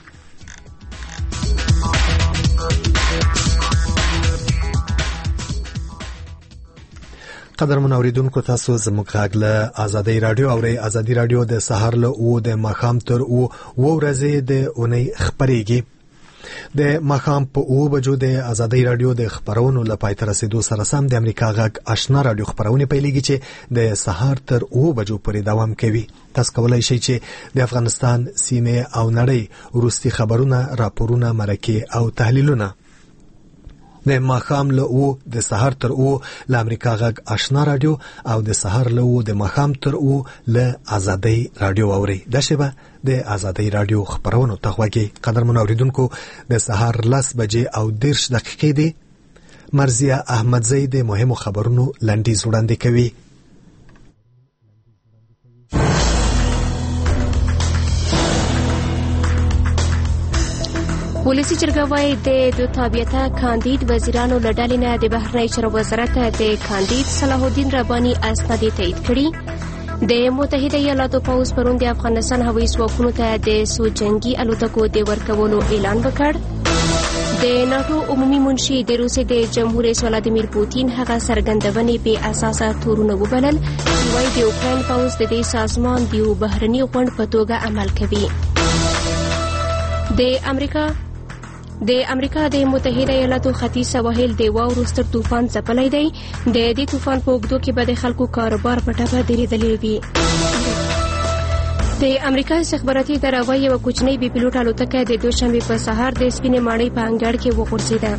قدرمن اوریدونکو تاسو زموږ غږ له آزادۍ رادیو اورئ. آزادۍ رادیو د سهار له او د ماښام تر او و ورځې د اونۍ خبرېږي. د ماښام په اوه بجو د ازادۍ رادیو د خبرونو لپاره تر رسیدو سره سم د امریکا غږ آشنا رادیو خبرونه پیلېږي چې د سهار تر اوه بجو پورې دوام کوي. تاسو کولای شئ چې د افغانستان سیمه او نړۍ وروستي خبرونه، راپورونه، مرکې او تحلیلونه د ماښام له او د سهار تر او له امریکا غږ آشنا رادیو او د سهار له او د ماښام تر او له ازادۍ رادیو اوري. دا شبه د ازادۍ رادیو خبرونو تخواږي. قدرمن اوریدونکو، د سهار لس بجې او دیرش دقیقې دی. مرزیه احمدزی د مهمو خبرونو لنډیز وړاندې کوي. ولسی جرګه وايي د دوه تابعیته کاندید وزیرانو له ډلې نه د بهرنی چارو وزارت د کاندید صلاح الدین رباني اسناد تایید کړي. د متحده ایالاتو پوځ پرون د افغانستان هوایي ځواکونو ته د څو جنگي الوتکو د ورکولو اعلان وکړ. د ناتو عمومي منشي د روسیې د جمهور رئیس ولادیمیر پوتین هغه سرګندونې په اساسه تورونه وبلل چې وايي د اوکراین پوځ د دې سازمان د یو بهرني غونډ په توګه عمل کوي. د امریکا د امریکا د متحده ایالاتو ختیځ سواحل د واورو ستر طوفان ځپلی دی. د دې طوفان په اوږدو کې به د خلکو کاروبار په ټپه درېدلی وي. د امریکا استخباراتي اداره وايي یوه کوچنۍ بې پیلوټ الوتکه د دوشنبې په سهار د سپینې ماڼۍ په انګړ کې وغورځېده.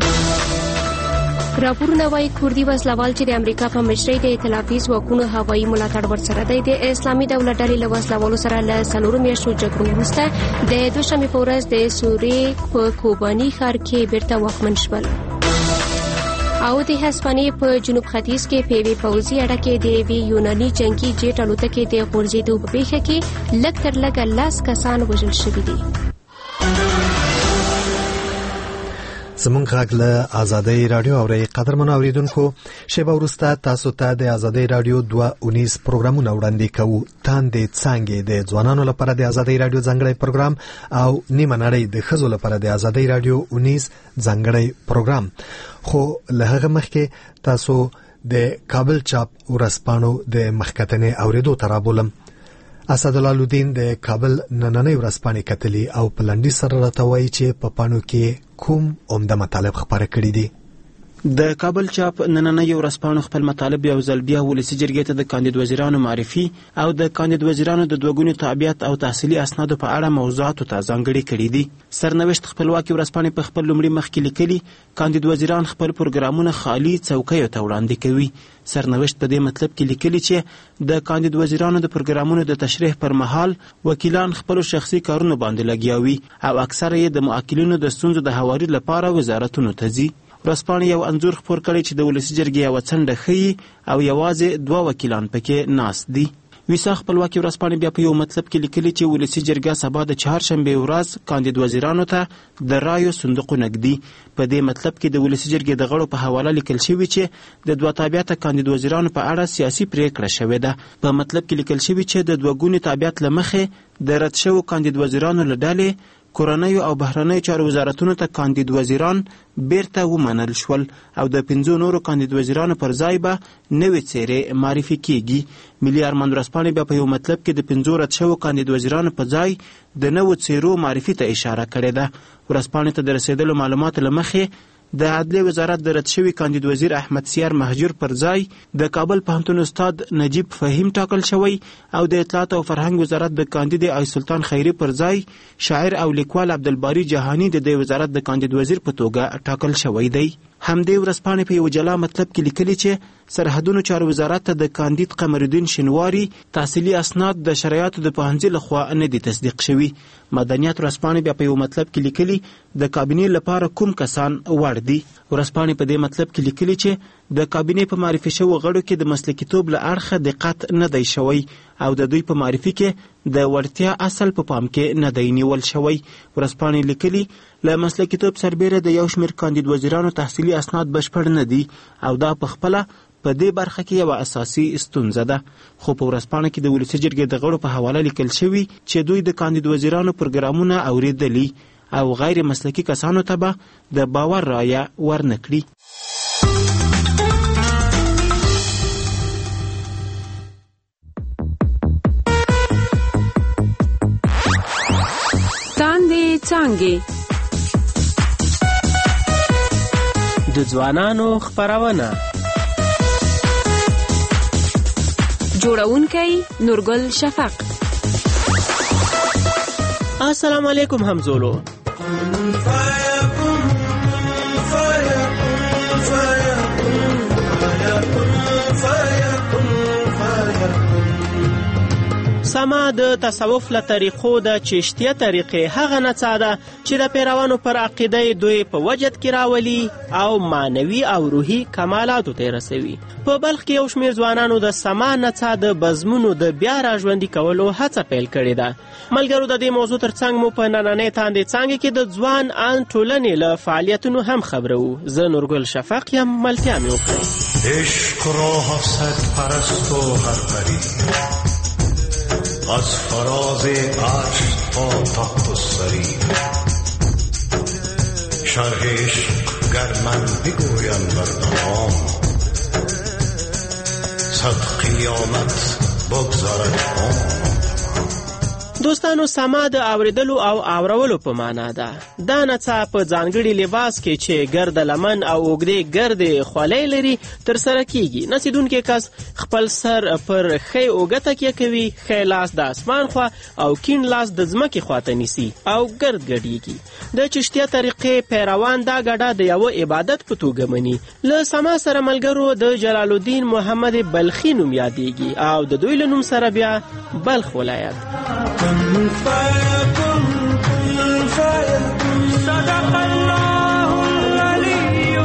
راپورونه وايي کوردي وسلوال چې د امریکا په مشرۍ د ائتلافي ځواکونو هوایي ملاتړ ورسره دی د اسلامي دولت ډلې له وسلوالو سره له څلورو میاشتو جګړو وروسته د دوشنبې په ورځ د سوریې په کوباني ښار کې بیرته واکمن شول. او د هسپانیې په جنوب ختیځ کې په یوې پوځي اډه کې د یوې یوناني جنګي جیټ الوتکې د غورځېدو په پیښه کې لږ تر لږه لس کسان وژل شوي دي. زمونږ غږ له ازادۍ رادیو اورئ. قدرمن اوریدونکو، شیبه وروسته تاسو ته د ازادۍ رادیو دوه اونیز پروګرامونه وړاندې کوو. تاندې څانګې د ځوانانو لپاره د ازادۍ رادیو ځانګړی پروګرام او نیمه نړۍ د ښځو لپاره د ازادۍ رادیو اونیز ځانګړی پروګرام. خو له هغه مخکې تاسو د کابل چاپ ورځپاڼو د مخکتنې اوریدو ته رابولم. اسدالله الدین د کابل نننۍ ورځپاڼې کتلي او په لنډیز سره راته وایي چې په پاڼو کې کوم عمده مطالب خپاره کړي دي. د کابل چاپ نننۍ ورځپاڼو خپل مطالب یو ځل بیا ولسي جرګې ته د کاندید وزیرانو معرفي او د کاندید وزیرانو د دوه ګونو تابعیت او تحصیلي اسنادو په اړه موضوعاتو ته ځانګړي کړي دي. سرنوشت خپلواکي ورځپاڼې په خپل لومړي مخ کې لیکلي کاندید وزیران خپل پروګرامونه خالي څوکیو ته وړاندې کوي. سرنوشت په دې مطلب کې لیکلي چې د کاندید وزیرانو د پروګرامونو د تشریح پر مهال وکیلان خپل شخصي کارونو باندې لګیا وي او اکثره یې د معاقلینو د ستونزو د هواري لپاره وزارتونو ته ځي. ورځپاڼې یو انځور خپور کړی چې د ولسي جرګې یوه څنډه ښیي او یوازې دوه وکیلان پکې ناست دي. ویسا خپلواکي ورځپاڼې بیا په یو مطلب کې لیکلي چې ولسي جرګه سبا د چهارشنبې ورځ کاندید وزیرانو ته د رایو صندوقونه ږدي. په دې مطلب کې د ولسي جرګې د غړو په حواله لیکل شوي چې د دوه تابعیته کاندید وزیرانو په اړه سیاسي پریکړه شوې ده. په مطلب کې لیکل شوي چې د دوه ګوني تابعیت له مخې د رد شوو کاندید وزیرانو له ډلې کورنیو او بهرنیو چارو وزارتونو ته کاندید وزیران بیرته ومنل شول او د پنځو نورو کاندید وزیرانو پر ځای به نوې څیرې معرفي کیږي. ملي ارمان ورځپاڼې بیا په یو مطلب کې د پنځو رد شوو کاندید وزیرانو په ځای د نوو څیرو معرفي ته اشاره کړې ده. ورځپاڼې ته د رسېدلو معلوماتو له مخې د عدلیې وزارت د رد شوي کاندید وزیر احمد سیار مهجور پر ځای د کابل پوهنتون استاد نجیب فهیم ټاکل شوی او د اطلاعات او فرهنګ وزارت د کاندید آی سلطان خیری پر ځای شاعر او لیکوال عبدالباری جهانی د دې وزارت د کاندید وزیر په توګه ټاکل شوی دی. همدې ورځپاڼې په یو جلا مطلب کې لیکلي چې سرحدونو چارو وزارت ته د کاندید قمرالدین شنواری تحصیلي اسناد د شرایطو د پوهنځي لخوا نه دي تصدیق شوي. مدنیت ورځپاڼې بیا په یو مطلب کې لیکلي د کابینې لپاره کوم کسان وړ دي. ورځپاڼې په دې مطلب کې لیکلي چې د کابینې په معرفي شوو غړو کې د مسلکیتوب له اړخه دقت نه دی شوی او د دوی په معرفي کې د وړتیا اصل په پام کې نه دی نیول شوی. ورځپاڼې لیکلي له مسلکیتوب سربیره د یو شمېر کاندید وزیرانو تحصیلي اسناد بشپړ نه دي او دا په خپله په دې برخه کې یوه اساسي ستونزه ده. خو په ورځپاڼه کې د ولسي جرګې د غړو په حواله لیکل شوي چې دوی د کاندید وزیرانو پروګرامونه اورېدلي او غیر مسلکي کسانو ته به د باور رایه ورنکړي. تاندې څانګې د ځوانانو خپرونه. جوړونکی نورګل شفق. السلام علیکم همزولو. سما د تصوف له طریقو د چشتیه طریقې هغه نڅا ده چې د پیروانو پر عقیده دوی په وجد کې راولي او معنوي او روحي کمالاتو ته رسوي. په بلخ کې یو شمېر ځوانانو د سما نڅا د بزمونو د بیا راژوندي کولو هڅه پیل کړې ده. ملګرو، د دې موضوع ترڅنګ مو په نننۍ تاندې څانګې کې د ځوان ان ټولنې له فعالیتونو هم خبرو. زه نورګل شفق یم، ملتیا مې وکړئ. عشق را حسد پرست و هر پری از فراز عرش تا تحت السری شرح عشق گر من بگویم بر دوام صد قیامت بگذارد عمر. دوستانو، سما د اوریدلو او اورولو په معنا ده. دا نڅا په ځانګړي لباس کې چې ګرد لمن او اوږدې ګردې خولۍ لري تر سره کیږي. نڅېدونکی کس خپل سر پر ښی اوږه تکیه کوي، ښی لاس د اسمان خوا او کیڼ لاس د ځمکې خواته نیسي او ګرد ګډیږي. د چشتیه طریقې پیروان دا ګډه د یوه عبادت په توګه مني. له سما سره ملګرو د جلال الدین محمد بلخي نوم یادېږي او د دوی له نوم سره بیا بلخ ولایت. كن فيكن كن فيكن صدق الله العلي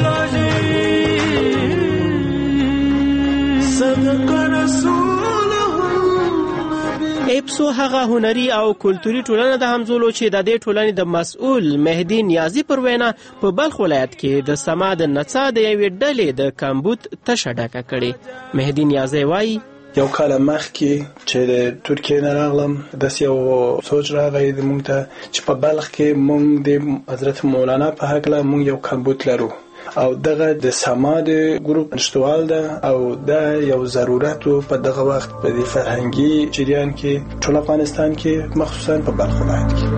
العظيم صدق رسوله. اپسو هغه هنري او کلتوري ټولنه د همزولو چې د دې ټولنې د مسؤل مهدي نیازي پر وینا په بلخ ولایت کې د سما د نڅا د یوې ډلې د کمبود تشه ډکه کړې. مهدي نیازي وایي یو کال مخکې چې د ترکیې نه راغلم داسې یو سوچ راغی موږ ته چې په بلخ کې موږ د حضرت مولانا په هکله موږ یو کمبود لرو او دغه د سما د ګروپ نشتوال ده او دا یو ضرورت په دغه وخت په دې فرهنګي جریان کې ټول افغانستان کې مخصوصا په بلخ ولایت کې.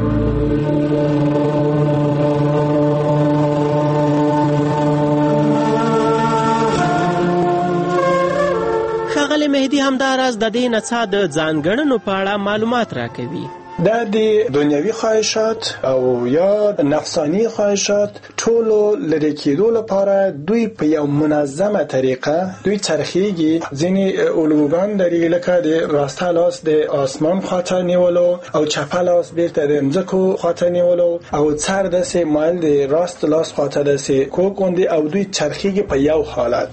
مهدي همداراز د دې نڅا د ځانګړنو په اړه معلومات راکوي. دا د دنیوي خواهشات او یا نفسانی خواهشات ټولو لرې کېدو لپاره دوی په یو منظمه طریقه دوی چرخیږي. ځینې الګوګان لري لکه د راسته لاس د آسمان خواته نیولو او چپه لاس بیرته د مځکو خواته نیولو او سر داسې مایل د راست لاس خواته داسې کوږ غوندې او دوی چرخیږي په یو حالت.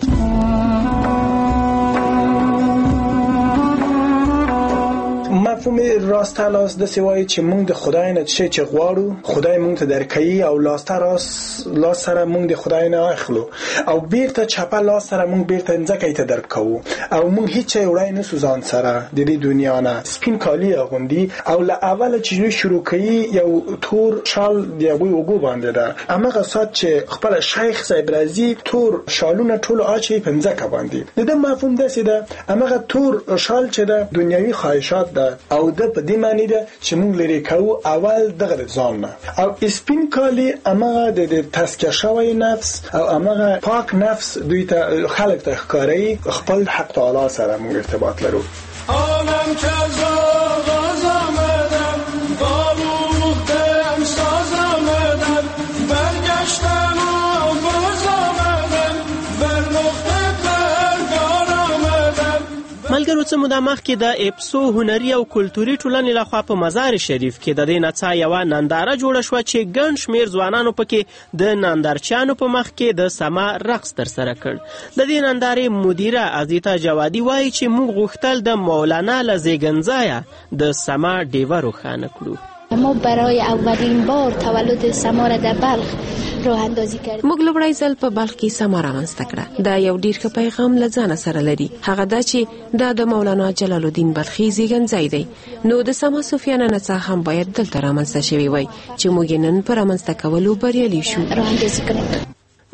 مفهوم راست لاس د سوای چې موږ د خدای نه چې چې غواړو خدای موږ ته درکوي او لاس راست لاس سره موږ د خدای نه اخلو او بیرته چپه لاس سره موږ بیرته ځکه ته درکو او موږ هیڅ وړای نه سوزان سره د دې دنیا نه سپین کالی اغوندي او له اوله چې شروع کوي یو تور شال دی وګ وګ باندې ده امغه سات چې خپل شیخ صاحب رازي تور شالونه ټول اچي پنځه باندې د مفهوم داسې ده امغه تور شال چې ده دنیوي خواهشات ده او د په دې معنی ده چې موږ لري کوو اول دغه ځان نه او سپین کالی امغه د تسکیه شوی نفس او امغه پاک نفس دوی ته خلق ته ښکاري خپل حق تعالی سره موږ ارتباط لرو. عالم که زاغاز آمدن بابوختم ساز آمدن برگشتن و باز آمدن بر نقطه برگار آمدن. ملګرو، څه موده مخکې د اپسو هنري او کلتوري ټولنې لخوا په مزار شریف کې د دې نڅا یوه ننداره جوړه شوه چې ګڼ شمېر ځوانانو پکې د نندارچیانو په مخ کې د سما رقص ترسره کړ. د دې نندارې مدیره عزیتا جوادي وایي چې موږ غوښتل د مولانا له زیږنځایه د سما ډیوه روښانه کړو. ما برای اولین بار تولد سما را در بلخ راه اندازی کردیم. موږ لومړی ځل په بلخ کې سما رامنځته کړه. دا یو ډیر ښه پیغام له ځانه سره لري. هغه دا چې دا د مولانا جلال الدین بلخي زیږنځای دی. نو د سما صوفیانه نڅا هم باید دلته رامنځته شوې وای چې موږ نن په رامنځته کولو بریالي شو. راه اندازی کړو.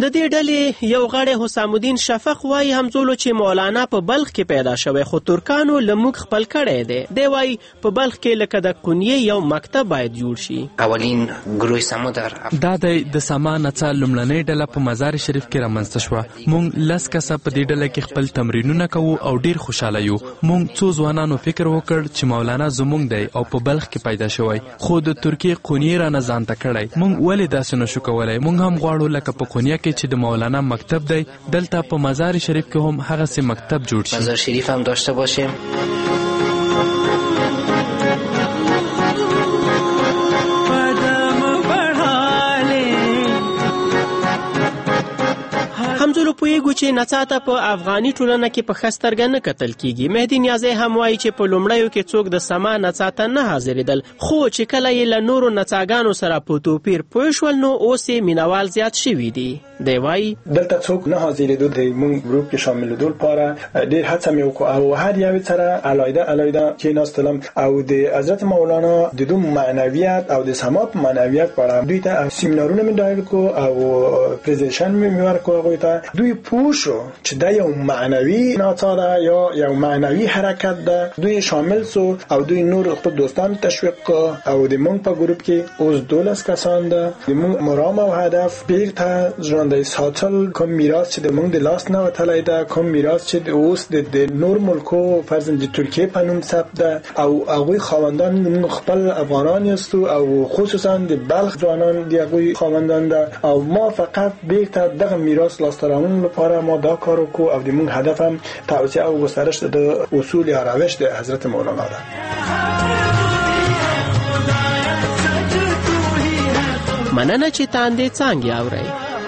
د دې ډلې یو غړی حسام الدین شفق وایي همزولو چې مولانا په بلخ کې پیدا شوی خو ترکانو له موږ خپل کړی دی. دی وایي په بلخ کې لکه د قونیې یو مکتب باید جوړ شي. اولین گروه سما در دا د سما نڅا لومړنۍ ډله په مزار شریف کې رامنځته شوه. موږ لس کسه په دې ډله کې خپل تمرینونه کوو او ډیر خوشاله یو. موږ څو ځوانانو فکر وکړ چې مولانا زموږ دی او په بلخ کې پیدا شوی خو د ترکیې قونیې رانه ځان ته کړی. موږ ولې داسې نشو کولی؟ موږ هم غواړو لکه په قونیه کې چې د مولانا مکتب دی دلته په مزار شریف کې هم هغسې مکتب جوړ شي. مزار شریف هم داشته باشیم. همزولو پوهیږو چې نڅا ته په افغاني ټولنه کې په ښه سترګه نه کتل کیږي. مهدي نیازی هم وایي چې په لومړیو کې څوک د سما نڅا ته نه حاضرېدل خو چې کله یې له نورو نڅاګانو سره په توپیر پوه شول نو اوس یې مینوال زیات شوي دي. دی وایي دلته څوک نه حاضرېدو د موږ ګروپ کې شاملېدو لپاره ډېر هڅه مې وکړه او هر یوې سره علاحده علاحده کېناستلم او د حضرت مولانا د دوی معنویت او د سما په معنویت په اړه دوی ته سیمینارونه مې دایر کړو او پریزنټیشن مې ورکړ هغوی ته. دوی پوه شو چې دا یو معنوي نڅا ده یا یو معنوي حرکت ده. دوی شامل سو او دوی نور خپل دوستان تشویق کړ او د موږ په ګروپ کې اوس دولس کسان ده. د موږ مرام او هدف بیرته ژوندی ساتل کوم میراث چې د موږ د لاس نه وتلی ده، کوم میراث چې د اوس د نور ملکو فرضاً د ترکیې په نوم ثبت ده او هغوی خاوندان موږ خپل افغانان یستو او خصوصا د بلخ ځوانان د هغوی خاوندان ده او ما فقط بیرته دغه میراث لاسته راوړلو لپاره ما دا کار وکړو او د موږ هدف هم توسعه او گسترش د اصول یا روش د حضرت مولانا ده. مننه چې تاندې څانګې اورئ.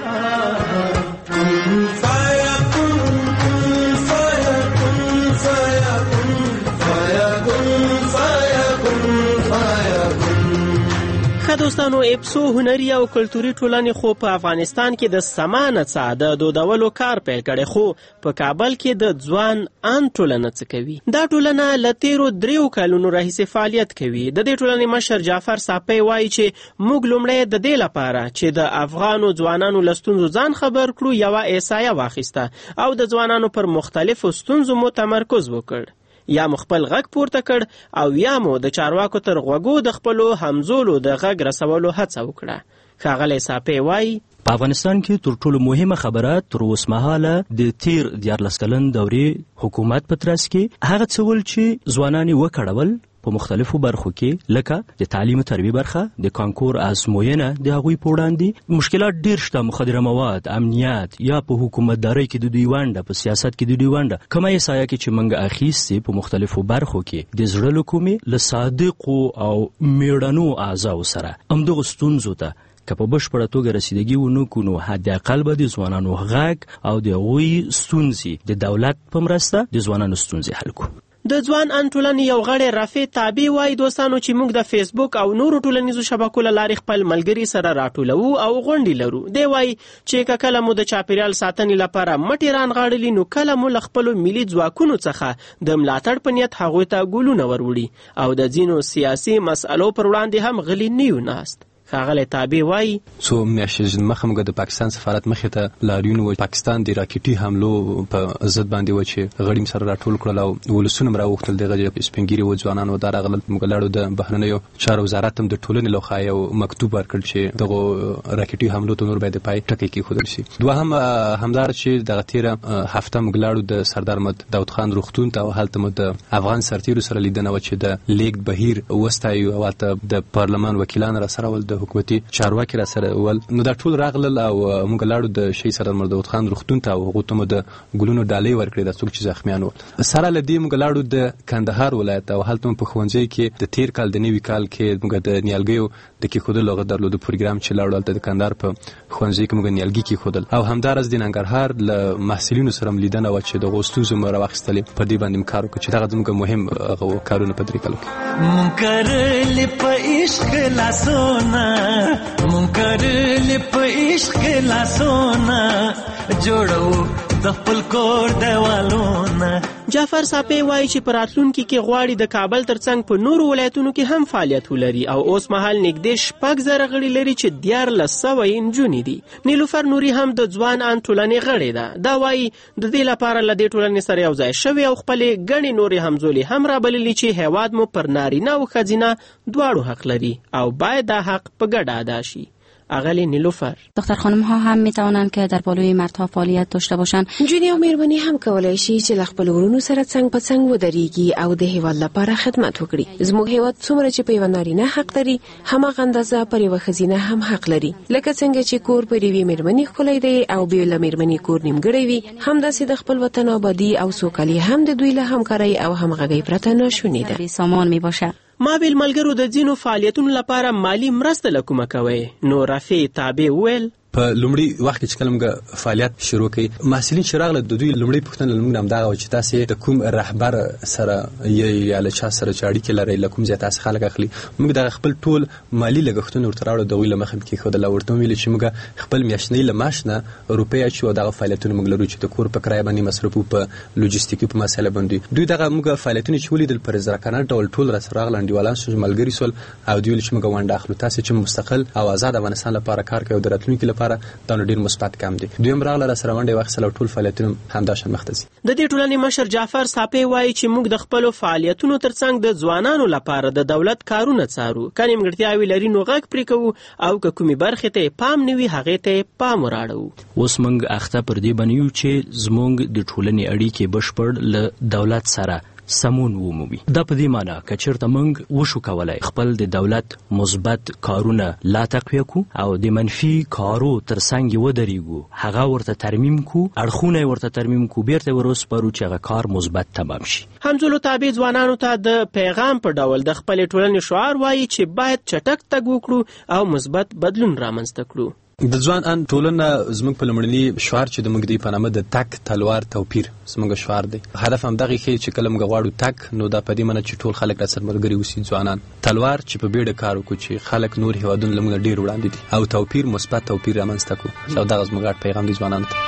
دوستانو اپسو هنري او کلتوري ټولنې خو په افغانستان کې د سما نڅا د دودولو کار پیل کړی خو په کابل کې د ځوان ان ټولنه څه کوي؟ دا ټولنه له تیرو دریو کلونو راهیسې فعالیت کوي. د دې ټولنې مشر جعفر ساپی وایي چې موږ لومړی د دې لپاره چې د افغانو ځوانانو له ستونزو ځان خبر کړو یوه احصایه واخیسته او د ځوانانو پر مختلفو ستونزو مو تمرکز وکړ. یا مو خپل غږ پورته کړ او یا مو د چارواکو تر غوږو د خپلو همزولو د غږ رسولو هڅه وکړه. ښاغلی ساپی وایي په افغانستان کې تر ټولو مهمه خبره تر اوسمهاله د تیر دیارلس کلن دورې حکومت په ترڅ کې هغه څه ول چې ځوانان یې وکړول په مختلفو برخو کې لکه د تعلیم او تربیه برخه، د کانکور ازموینه د هغوی په وړاندې مشکلات ډیر شته. مخدره مواد، امنیت یا په حکومتدارۍ کې د دوی ونډه، په سیاست کې د دوی ونډه کومه یې کې چې موږ اخیستې په مختلفو برخو کې د زړه له کومې له صادقو او میړنو اعضاو سره همدغو ستونزو ته که په بشپړه توګه رسیدګي ونه کړو نو حداقل به د ځوانانو غږ او د هغوی ستونزې د دولت په مرسته د ځوانانو ستونزې حل کړو. د ځوان ان ټولنې یو غړی رفیع تابع وایي دوستانو چې موږ د فیسبوک او نورو ټولنیزو شبکو له لارې خپل ملګري سره راټولوو او غونډې لرو. دی وایي چې که کله مو د چاپیریال ساتنې لپاره مټې رانغاړلي نو کله مو له خپلو ملي ځواکونو څخه د ملاتړ په نیت هغوی ته ګلونه وروړي او د ځینو سیاسي مسألو پر وړاندې هم غلي نه یو ناست. ښاغلی تابع وایي څو میاشتې مخه موږ د پاکستان سفارت مخې ته لاریون و پاکستان د راکټي حملو په ضد باندې و چې غړي سره راټول کړل او ولسونه هم راوغوښتل دغه سپینګیري و ځوانانو دا راغلل. موږ لاړو د بهرنیو چارو وزارت هم د ټولنې لخوا یو مکتوب ورکړ چې دغه راکټي حملو ته نور باید پای ټکی کېښودل شي. دوهم همدار چې دغه تیره هفته موږ لاړو د سردار محمد داود خان روغتون ته او هلته مو د افغان سرتیرو سره لیدنه و چې د لیګ بهیر وستایو او هلته د پارلمان وکیلان را سره ول د حکومتي چارواکي را سره ول نو دا ټول راغلل او موږ لاړو د شهید سردار محمد داود خان روغتون ته او هغوی ته مو د ګلونو ډالۍ ورکړې دا څوک چې زخمیان ول. سره له دې موږ لاړو د کندهار ولایت او هلته مو په ښوونځي کې د تیر کال د نوي کال کې موږ د نیالګیو د کېښودلو هغه درلوده پروګرام چې لاړو هلته د کندهار په ښوونځي کې موږ نیالګي کېښودل او همداراز د ننګرهار له محصلینو سره م لیدنه وه چې دغو ستونزو مو راواخیستلې په دې باندې م کار وکړو چې دغه زموږ مهم هغه کارونه په درې کلو کې مونږ کرلې په عشق لاسونه مونږ کرلې په عشق لاسونه جوړو د خپل کور دیوالونه. جعفر ساپی وایي چې په راتلونکي کې غواړي د کابل ترڅنګ په نورو ولایتونو کې هم فعالیت ولري او اوس مهال نږدې شپږ زره غړي لري چې دیارلس سوه یې نجونې دي. نیلوفر نوري هم د ځوان ان ټولنې غړې ده. دا وایي د دې لپاره له دې ټولنې سره یو ځای شوې او خپلې ګڼې نورې همزولې هم رابللي چې هیواد مو پر نارینه او ښځینه دواړو حق لري او باید دا حق په ګډه ادا شي. اغلی نیلوفر: دختر خانم ها هم میتوانند که در بالای مردها فعالیت داشته باشند. نجونې او میرمنې هم کولای شي چې له خپل ورونو سره څنګ په څنګ ودرېږي او د هیواد لپاره خدمت وکړي. زموږ هیواد څومره چې په یوه نارینه حق لري هماغه اندازه پر یوه ښځینه هم حق لري. لکه څنګه چې کور پر یوې میرمنې ښکلی دی او بې له میرمنې کور نیمګړی وي، همداسې د خپل وطن آبادي او سوکالي هم د دوی له همکارۍ او همغږۍ پرته ناشونې ده. سامان میباشه. ما بیل ملګرو د ځینو فعالیتونو لپاره مالی مرسته له کومه کوئ؟ نو رافع تابع وویل: په لومړي وخت کې چې کله موږ فعالیت شروع کړي، محصلین چې راغله د دوی لومړی پوښتنه له موږ نه همدغه وه چې تاسې د کوم رهبر سره یا له چا سره چې اړیکې لرئ، له کوم ځای تاسې خلک اخلي. موږ دغه خپل ټول مالي لګښتونه ورته راوړل، د هغوی له مخې مې کېښودل او ورته ویلې چې موږ خپل میاشتنۍ له معاش نه روپۍ اچوو او دغه فعالیتونه موږ لرو چې د کور په کرایه باندې مصرف وو، په لوجستیکي په مسایله باندې. دوی دغه موږ فعالیتونه چې ولیدل په رضاکارانه ډول ټول راسره راغله، انډیوالان شول، ملګري شول او دوی ویل چې موږ ونډه اخلو. تاسې چې مستقل او آزاد افغانستان لپاره کار کوئ او د راتلونکي لپاره دا نو ډېر مثبت کم دي. دویم راغله راسره ونډه واخیستله او ټول فعالیتونه همداشان مخته ځي. د دې ټولنې مشر جعفر ساپی وایي چې موږ د خپلو فعالیتونو ترڅنګ د ځوانانو لپاره د دولت کارونه څارو. که نیمګړتیاوې لري نو غږ پرې کوو او که کومې برخې ته پام نه وي هغې ته پام وراړو. اوس موږ اخته پر دې باندې یو چې زموږ د ټولنې اړیکې بشپړ له دولت سره سمون ومومي. دا په دې معنی که چېرته موږ وشو کولی خپل د دولت مثبت کارونه لا تقویه کو او د منفي کارو ترڅنګ یې ودرېږو، هغه ورته ترمیم کو، اړخونه یې ورته ترمیم کو، بیرته ور وسپارو چې هغه کار مثبت تمام شي. همزولو تابع ځوانانو ته د پیغام په ډول د خپلې ټولنې شعار وایي چې باید چټک تګ وکړو او مثبت بدلون رامنځته کړو. د ځوان ان ټولنه زموږ په لومړني شعار چې د موږ دی په نامه د تک تلوار توپیر زموږ شعار دی. هدف هم دغه ښیي چې کله موږ غواړو تک نو دا په دې معنی چې ټول خلک راسره ملګري اوسي ځوانان. تلوار چې په بیړه کار وکړو چې خلک نور هیوادونه له موږ ډېر وړاندې دي او توپیر مثبت توپیر رامنځته کړو. او دغه زموږ ګډ پیغام دی ځوانانو ته.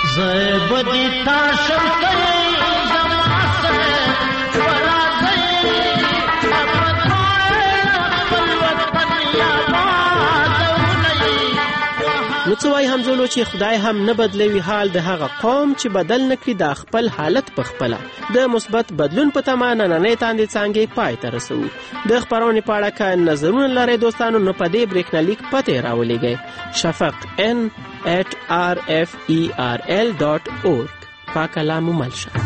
نو څه وایي همزولو چې خدای هم نه بدلوي حال د هغه قوم چې بدل نه کړي د خپل حالت په خپله. د مثبت بدلون په تمه نننۍ تاندې څانګې پای ته رسوو. د خپرونې په اړه که نظرونه لرئ دوستانو نو په دې برېښنالیک پته یې راولېږئ: شفق ان ایټ آر اف ای آر ال ډاټ اورګ. پاکه لا مو مل شه.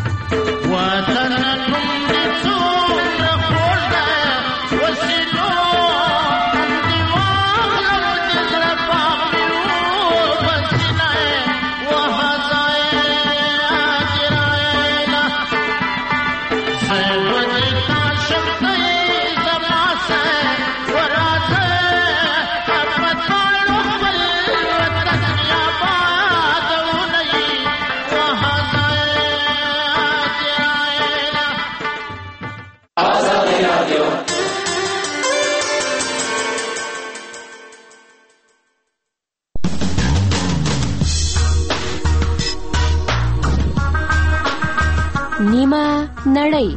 نیمه نړۍ.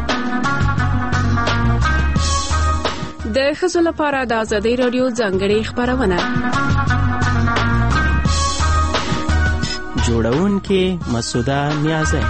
د ښځو لپاره د ازادۍ راډیو ځانګړې خپرونه. جوړونکې مسعوده نیازی.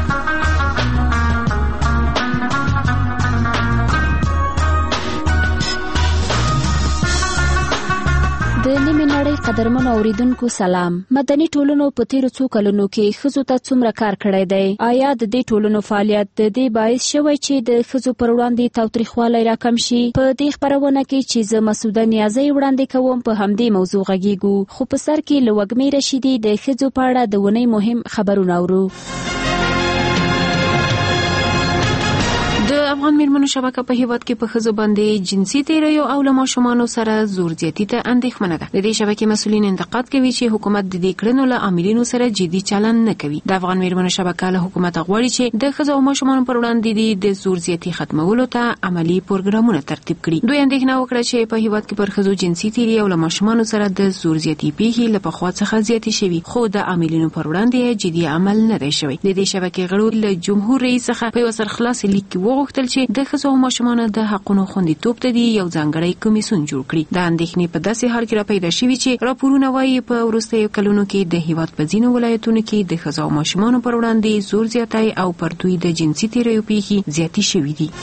د نیمې نړۍ قدرمنو اوریدونکو سلام. مدني ټولنو په تیرو څو کلونو کې ښځو ته څومره کار کړی دی؟ آیا د دې ټولنو فعالیت د دې باعث شوی چې د ښځو پر وړاندې تاوتریخوالی راکم شي؟ په دې خپرونه کې چې زه مسعوده نیازی وړاندې کوم په همدې موضوع غږیږو، خو په سر کې له وږمې رشیدي د ښځو په اړه د اونۍ مهم خبرونه اورو. د افغان میرمنو شبکه په هیواد کې په ښځو باندې جنسي تیریو او له ماشومانو سره زور زیاتی ته اندېښمنه ده. د دې شبکې مسؤلین انتقاد کوي چې حکومت د دې کړنو له عاملینو سره جدي چلند نه کوي. د افغان میرمنو شبکه له حکومت غواړي چې د ښځو او ماشومانو پر وړاندې د زور زیاتی ختمولو ته عملی پروګرامونه ترتیب کړي. دوی اندېښنه وکړه چې په هیواد کې پر ښځو جنسي تیری او له ماشومانو سره د زور زیاتی پیښې له پخوا څخه زیاتې شوي، خو د عاملینو پر وړاندې جدي عمل نه دی شوی. د دې شبکې غړو له جمهور رئیس څخه په یو سرخلاص لیک کې وغوښتل چې د ښځو او ماشومانو د حقونو خوندیتوب ته دی یو ځانګړی کمیسیون جوړ کړي. د اندېښنې په داسې حال کې را پیدا شوي چې راپورونه وایي په وروستیو کلونو کې د هیواد په ځینو ولایتونو کې د ښځو او ماشومانو پر وړاندې زور زیاتی او پر دوی د جنسي تیریو پیښې زیاتې شوي دي.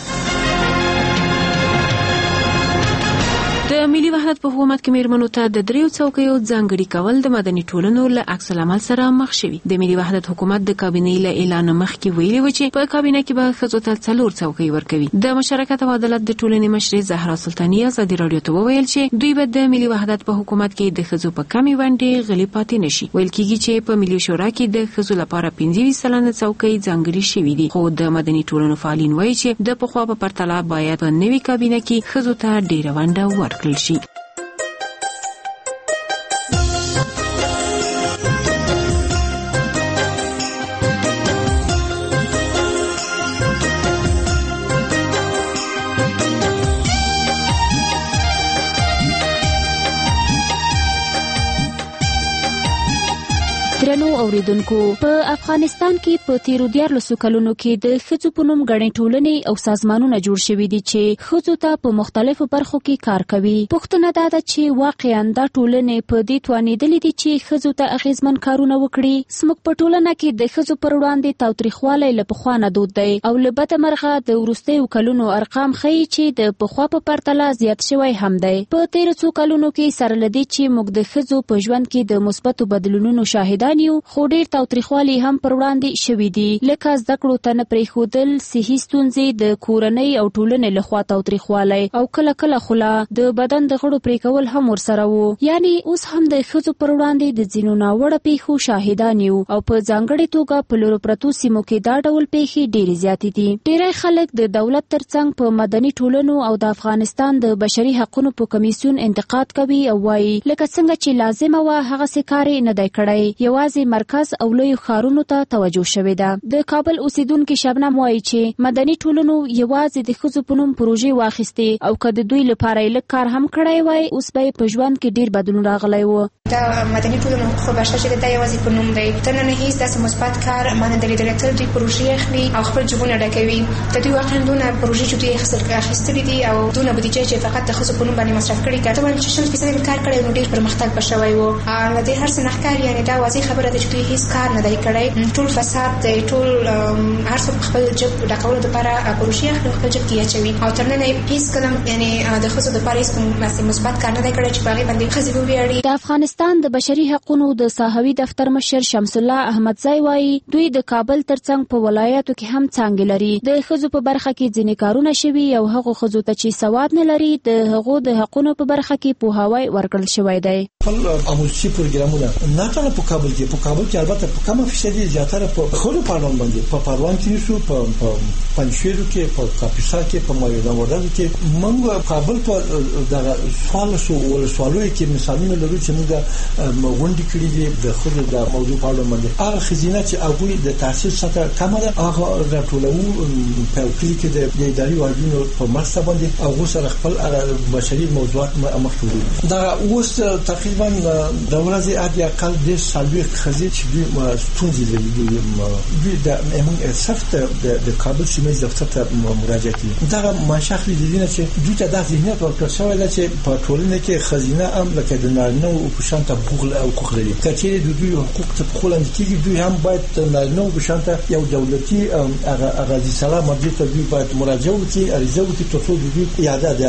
د ملي وحدت په حکومت کې میرمنو ته د دریو څوکیو ځانګړي کول د مدني ټولنو له عکس العمل سره مخ شوي. د ملي وحدت حکومت د کابینې له اعلان مخکې ویلي و چې په کابینه کې به ښځو ته څلور څوکۍ ورکوي. د مشارکت او عدالت د ټولنې مشرې زهرا سلطاني ازادي راډیو ته وویل چې دوی به د ملي وحدت په حکومت کې د ښځو په کمې ونډې غلي پاتې نشي. ویل کېږي چې په ملي شورا کې د ښځو لپاره پنځه ویشت سلنه څوکۍ ځانګړي شوي دي، خو د مدني ټولنو فعالین وایي چې د پخوا په پرتله باید په نوې کابینه کې ښځو ته ډېره ونډه ورکړل شي. درنو اوریدونکو، په افغانستان کې په تیرو دیارلسو کلونو کې د ښځو په نوم ګڼې ټولنې او سازمانونه جوړ شوي دي چې ښځو ته په مختلفو برخو کې کار کوي. پوښتنه دا ده چې واقعا دا ټولنې په دې توانېدلې دي چې ښځو ته اغیزمن کارونه وکړي. زموږ په ټولنه کې د ښځو پر وړاندې تاوتریخوالی له پخوا نه دود دی او له بده مرغه د وروستیو کلونو ارقام ښیي چې د پخوا په پرتله زیات شوی هم دی. په تیرو څو کلونو کې سره له دې چې موږ د ښځو په ژوند کې د مثبتو بدلونونو شاهدان یو، خو ډېر تاوتریخوالی هم پر وړاندې شوي دي، لکه زده کړو ته نه پرېښودل، صحي ستونزې، د کورنۍ او ټولنې لخوا تاوتریخوالی او کله کله خوله، د بدن د غړو پرې کول هم ورسره وو. یعنی اوس هم د ښځو پر وړاندې د ځینو ناوړه پیښو شاهدان یو او په ځانګړې توګه په لرو پرتو سیمو کې دا ډول پیښې ډېرې زیاتې دي. ډېری خلک د دولت ترڅنګ په مدني ټولنو او د افغانستان د بشري حقونو په کمیسیون انتقاد کوي او وایي لکه څنګه چې لازمه وه هغسې کار یې نه دی کړی، یوازې مرکز او لویو ښارونو ته توجه شوې ده. د کابل اوسیدونکي شبنم وایي چې مدني ټولنو یوازې د ښځو په نوم پروژې واخیستې او که د دوی لپاره یې لږ کار هم کړی وای، اوس به یې په ژوند کې ډېر بدلون راغلی و. دا مدني ټولنو حقوق بشر چې دا یوازې په نوم دی، تر نن هیڅ داسې مثبت کار ما نه دی لیدلی. تل دوی پروژې اخلي او خپل جیبونه ډکوي. د دوی واقعا دونه پروژې چې دوی اخیستلي دي او دونه بودیجه چې فقط د ښځو په نوم باندې مصرف کړي. که ته وایم چې شل فیصده کار کړی نو ډېر پرمختګ به شوی و. له دې هر څه نه ښکاري، یعنې دا واضح خبره ده چې دوی هیڅ کار نه دی کړی. ټول فساد دی، ټول هر څوک خپل جیب ډکولو دپاره پروژې اخلي، خپل جیب کې اچوي او تر ننه هیڅ کله یعنې د ښځو دپاره هیڅ کوم مثبت کار نه دی کړی چې په هغې باندې ښځې وویاړي. د افغانستان د بشري حقونو د ساحوي دفتر مشر شمس الله احمدزی وایي دوی د کابل ترڅنګ په ولایاتو کې هم څانګې لري. د ښځو په برخه کې ځینې کارونه شوي او هغو ښځو ته چې سواد نه لري د هغو د حقونو په برخه کې پوهاوی ورکړل شوی دی. خپل آموزشي پروګرامونه نه ټول په کابل کې په کابل کې البته په کمه فیصدي زیاتره په خورو پاروان باندې په پاروان کې شو، په پنځشیرو کې، په کاپیسا کې، په مایودا وردګ کې. موږ کابل په دغه سوال سو ول سوالوي کې مثالونه لرو چې موږ غونډې کړې دي د خود د موضوع په اړه باندې. هغه خزینه چې هغه د تحصیل سطح کمه ده هغه راټولو په کلی کې د اداري واحدونو په مرسته باندې هغه سره خپل بشري موضوعات مخ ته وړي. دا اوس تقریبا د ورځې اته اقل د سالوي خزې چې دوی ستونزې لري. دوی د امون صفت د کابل سیمه دفتر ته مراجعه کوي. دا ماشاخلي دي نه چې دوی ته د ذهنیت ورکړل شوی دی چې په ټولنه کې خزینه هم لکه د نارینه او پښانته حقوق او حقوق لري. کچې د دوی حقوق ته خلند کېږي، دوی هم باید د نارینه او پښانته یو دولتي اراضي سلام مرجع ته دوی باید مراجعه وکړي، عریضه وکړي ترڅو دوی یاد یاد شي.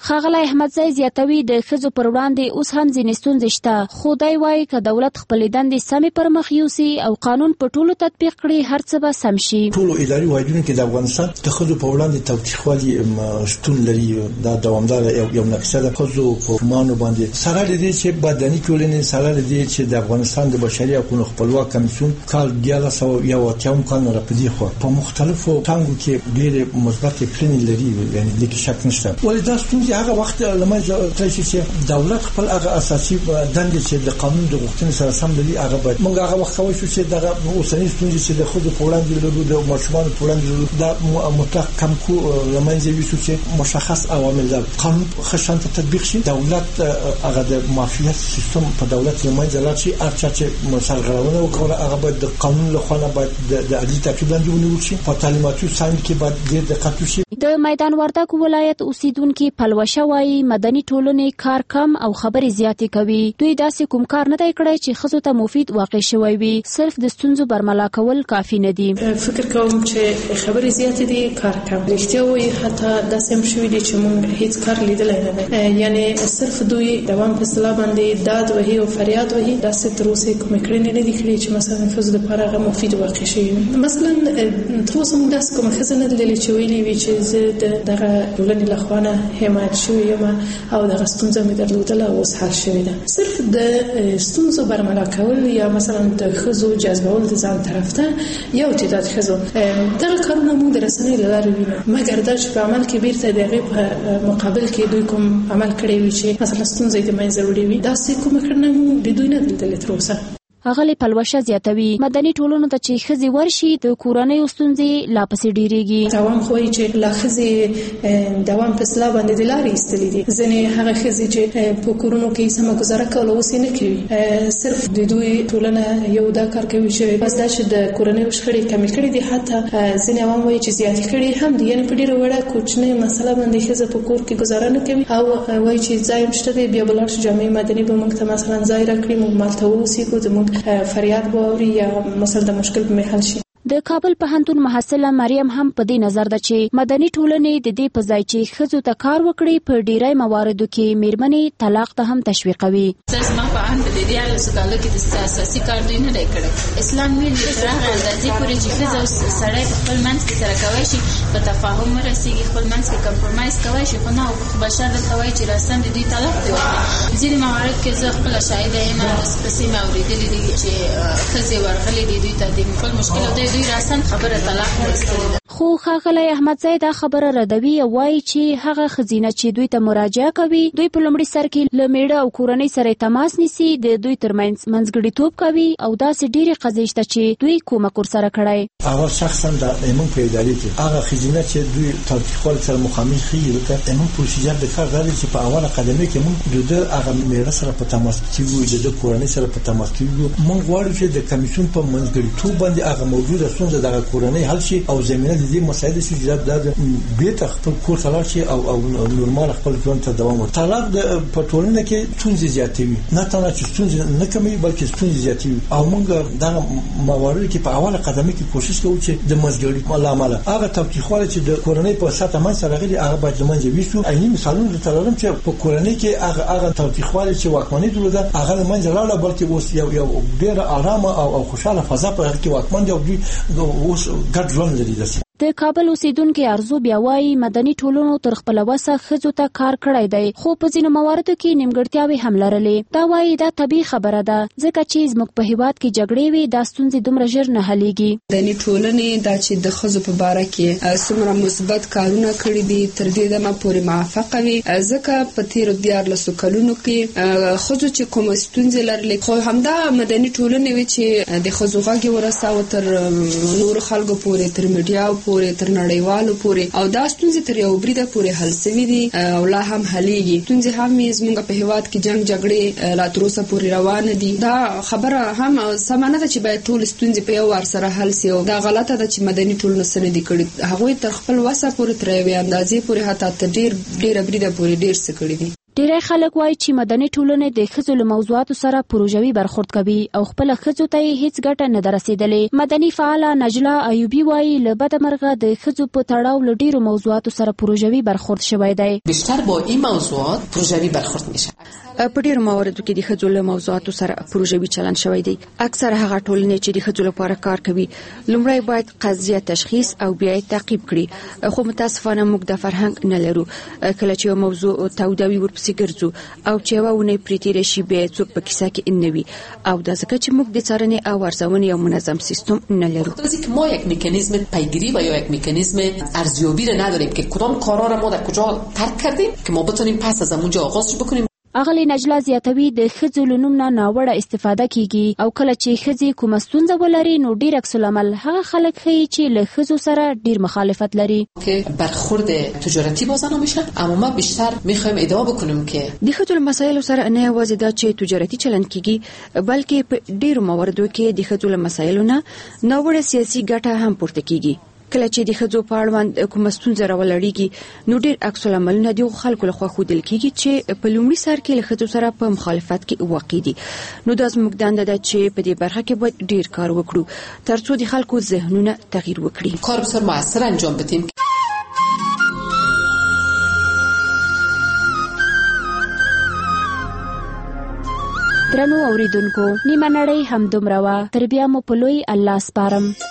ښاغلی احمدزی زیاتوي د ښځو پر وړاندې اوس هم ځینې ستونزې شته، خو دی وایي که دولت خپلې دندې سمې پر مخ یوسي او قانون په ټولو تطبیق کړي هر څه به سم شي. ټولو اداري واحدونو کې د افغانستان د ښځو په وړاندې تاوتریخوالي شتون لري. دا دوامداره یو نقشه ده. ښځو په مانو باندې سره لري چې بدني ټولنې سره لري چې د افغانستان د بشري حقوقو خپلواک کمیسیون کال دیارلس سوه یو اتیا کال نه راپدې خو په مختلفو ټانګو کې ډېرې مثبت کړنې لري، یعنی د کې شک نشته. ولې دا ستونزې هغه وخت لمنځه تللی چې دولت خپل هغه اساسي دندې چې د قانون د غوښتنې سره سم لري هغه باید موږ هغه وخت کولی شو چې دغه اوسنۍ ستونزې چې د ښځو په وړاندې لرو، د ماشومانو په وړاندې لرو، دا مطلق کم کو لمنځه یوسو چې مشخص عوامل د قانون ښه شان تطبیق شي. دولت هغه د مافیا سیستم په دولت لمنځه لاړ شي. هر چا چې سرغړونه وکړه هغه باید د قانون له خوا باید د عدلي تعقیب لاندې ونیول شي. په تعلیماتي څانګه کې باید ډېر دقت وشي. د میدان وردګ ولایت اوسیدونکي پلوشه وایي مدني ټولنې کار کم او خبرې زیاتې کوي. دوی داسې کوم کار نه دی کړی چې ښځو ته مفید واقع شوی وي، صرف د ستونزو برملا کول کافي نه دي. فکر کوم چې خبرې زیاتې دي، کار کم. رښتیا وایي حتی داسې هم شوي دي چې موږ هیڅ کار لیدلی نه دی، یعنی صرف دوی دوام په اصطلاح باندې داد وهي او فریاد وهي. داسې تر اوسه کومې کړنې نه دي کړې چې مثلا ښځو دپاره هغه مفید واقع شوي. مثلا تر اوسه موږ داسې کومه ښځه نه لیدلې چې ویلې وي چې زه د دغه ټولنې له خوا نه حمایت شوې یم او دغه ستونزه مې درلودله او اوس حل شوې ده. صرف د ستونزو برملا کول یا مثلا د ښځو جذبول د ځان طرف ته یو تعداد ښځو دغه کارونه موږ د رسنیو له لارې وینو، مګر دا چې په عمل کې بیرته د هغې په مقابل کې دوی کوم عمل کړی وي چې مثلا ستونزه یې د منځه وړې وي، داسې کومه کړنه موږ د دوی نه لیدلې تر اوسه. اغلی پلوشه زیاتوي مدني ټولنو ته چې ښځې ورشي د کورنۍ ستونزې لا پسې ډېرېږي. دوام خو یې چې لا ښځې دوام په اصطلاح باندې د لارې ایستلي دي. ځینې هغه ښځې چې په کورونو کې سمه ګزاره کوله اوس یې نه کوي. صرف د دوی ټولنه یو دا کار کوي چې بس دا چې د کورنیو شخړې کمې کړي دي، حتی ځینې عوام وایي چې زیاتې کړي هم دي، یعنې په ډېره وړه کوچنۍ مسله باندې ښځه په کور کې ګزاره نه کوي او وایي چې ځای هم شته دی، بیا به لاړ شو جامعې مدني به موږ ته مثلا ځای راکړي، موږ مالته واوسېږو، زموږ فریاد باوري یا مثلا د مشکل په محل شي. د کابل پوهنتون محصله مریم هم په دې نظر ده چې مدني ټولنې د دې په ځای چې ښځو ته کار وکړي په ډیری مواردو کې میرمنې طلاق ته هم تشویقوي. زما په اند د دې اړه سکالو کې د اساسي کار دوی نه دی کړی. اسلام ویل دی تر هغه اندازې پورې چې ښځه او سړی په خپل منځ کې سره کولی شي په تفاهم ورسېږي، خپل منځ کې کمپرومایز کولی شي، خو نه بشر درته وایي چې رسم د دوی طلاق دی وکړي. ځینې موارد کې زه خپله شاهده یم، داسې مې اورېدلي دي چې ښځې ورغلې دي دوی ته د خپل مشکل او دوی راسن خبره طلاق ورسېده. خو ښاغلی احمدزی دا خبره ردوي او وایي چې هغه ښځینه چې دوی ته مراجعه کوي دوی په لومړي سر کې له میړه او کورنۍ سره تماس نیسي، د دوی ترمنځ منځګړیتوب کوي او داسې ډېرې قضیې شته چې دوی کومک ورسره کړی. هغه شخصا د ایمن په ادارې کې هغه ښځینه چې دوی تاوتریخوالي سره مخامخ کېږي لکه ایمن پروسیجر د کار دا دی چې په اوله قدمه کې موږ د ده هغه میړه سره په تماس کې وو، د ده کورنۍ سره په تماس کې وو. موږ غواړو چې د کمیسیون په منځګړیتوب باندې هغه موجوده ستونزه دغه کورنۍ حل شي او زمینه د دې مسایلو چې د بیرته خپل کور ته لاړ شي او او نورمال خپل ژوند ته دوام ورکړي. طلاق د په ټولنه کې ستونزې زیاتوي، نه تنها چې ستونزې نه کموي بلکې ستونزې زیاتوي. او موږ دغه مواردو کې په اوله قدمه کې کوشش کوو چې د منځګړیتوب له امله هغه تاوتریخوالی چې د کورنۍ په سطحه منځته راغلي هغه باید له منځه یوسو. عیني مثالونه درته لرم چې په کورنۍ کې هغه هغه تاوتریخوالی چې واکمني درلوده هغه له منځه لاړه، بلکې اوس یو یو ډېره ارامه او خوشحاله فضا په هغه کې واکمن دی او دوی اوس ګډ ژوند لري. د کابل اوسیدونکو ارزو بیا وایي مدني ټولنو تر خپل وسه ښځو ته کار کړی دی، خو په ځینو مواردو کې نیمګړتیاوې هم لرلې. دا وایي دا طبیعي خبره ده ځکه چې زموږ په هیواد کې جګړې وي دا ستونزې دومره ژر نه حلیږي. مدني ټولنې دا چې د ښځو په باره کې څومره مثبت کارونه کړي دي تر دې دمه پورې موافقه وي، ځکه په تیرو دیارلسو کلونو کې ښځو چې کومه ستونزې لرلې خو همدا مدني ټولنې وي چې د ښځو غږ یې ورساوه تر نورو خلکو پورې، تر میډیا پورې، تر نړیوالو پورې، او دا ستونزې تر یو بریده پورې حل شوي دي او لا هم حلیږي. ستونزې هم زموږ په هیواد کې جنګ جګړې لا تر اوسه پورې روانه دي. دا خبره هم سمه نه ده چې باید ټول ستونزې په یو وار سره حل شي، او دا غلطه ده چې مدني ټولنه څه نه دي کړي. هغوی تر خپل وسه پورې تر یوې اندازې پورې حتی تر ډېر ډېره بریده پورې ډېر څه کړي دي. ډیری خلک وایي چې مدني ټولنې د ښځو له موضوعاتو سره پروژوي برخورد کوي او خپل ښځو ته یې هیڅ ګټه نه ده رسېدلې. مدني فعاله نجلا ایوبي وایي له بده مرغه د ښځو په تړاو له ډیرو موضوعاتو سره پروژوي برخورد شوی دی. بیشتر با این موضوعات پروژوي برخورد میشه. په ډیرو مواردو کې د ښځو له موضوعاتو سره پروژوي چلند شوی دی. اکثره هغه ټولنې چې د ښځو لپاره کار کوي لومړی باید قضیه تشخیص او بیا یې تعقیب کړي، خو متاسفانه موږ د فرهنګ نه لرو. کله چې یو موضوع تودوي ورپسې ګرځو او چې یوه اونۍ پرې تېره شي بیا یې څوک په کیسه کې نه وي، او دا ځکه چې موږ د څارنې او ارزونې یو منظم سیستم نه لرو. که ما یک مکانیزم پیگیری و یا یک مکانیزم ارزیابی را نداریم که کدام کارا را ما در کجا ترک کردیم که ما بتونیم پس از اونجا آغاز بکنیم. اغلی نجلا زیاتوي د ښځو له نوم نه ناوړه استفاده کیږي او کله چې ښځې کومه ستونزه ولري نو ډیر عکس العمل هغه خلک ښیي چې له ښځو سره ډیر مخالفت لري. که برخورد تجارتی با زنان میشه، اما ما بیشتر میخوایم ادعا بکنیم که د ښځو له مسایلو سره نه یوازې دا چې تجارتي چلند کیږي بلکې په ډیرو مواردو کې د ښځو له مسایلو نه ناوړه سیاسي ګټه هم پورته کیږي. کله چې د ښځو په اړوند کومه ستونزه راولړیږي نو ډیر عکس العملونه د خلکو لخوا ښودل کیږي چې په لومړي سر کې له ښځو سره په مخالفت کې واقع دي. نو دا زموږ دنده ده چې په دې برخه کې باید ډیر کار وکړو ترڅو د خلکو ذهنونه تغییر وکړي. کار بسیار موثر انجام بدیم. درنو اوریدونکو، نیمه نړۍ همدومره وه، تر بیا مو په لوی الله سپارم.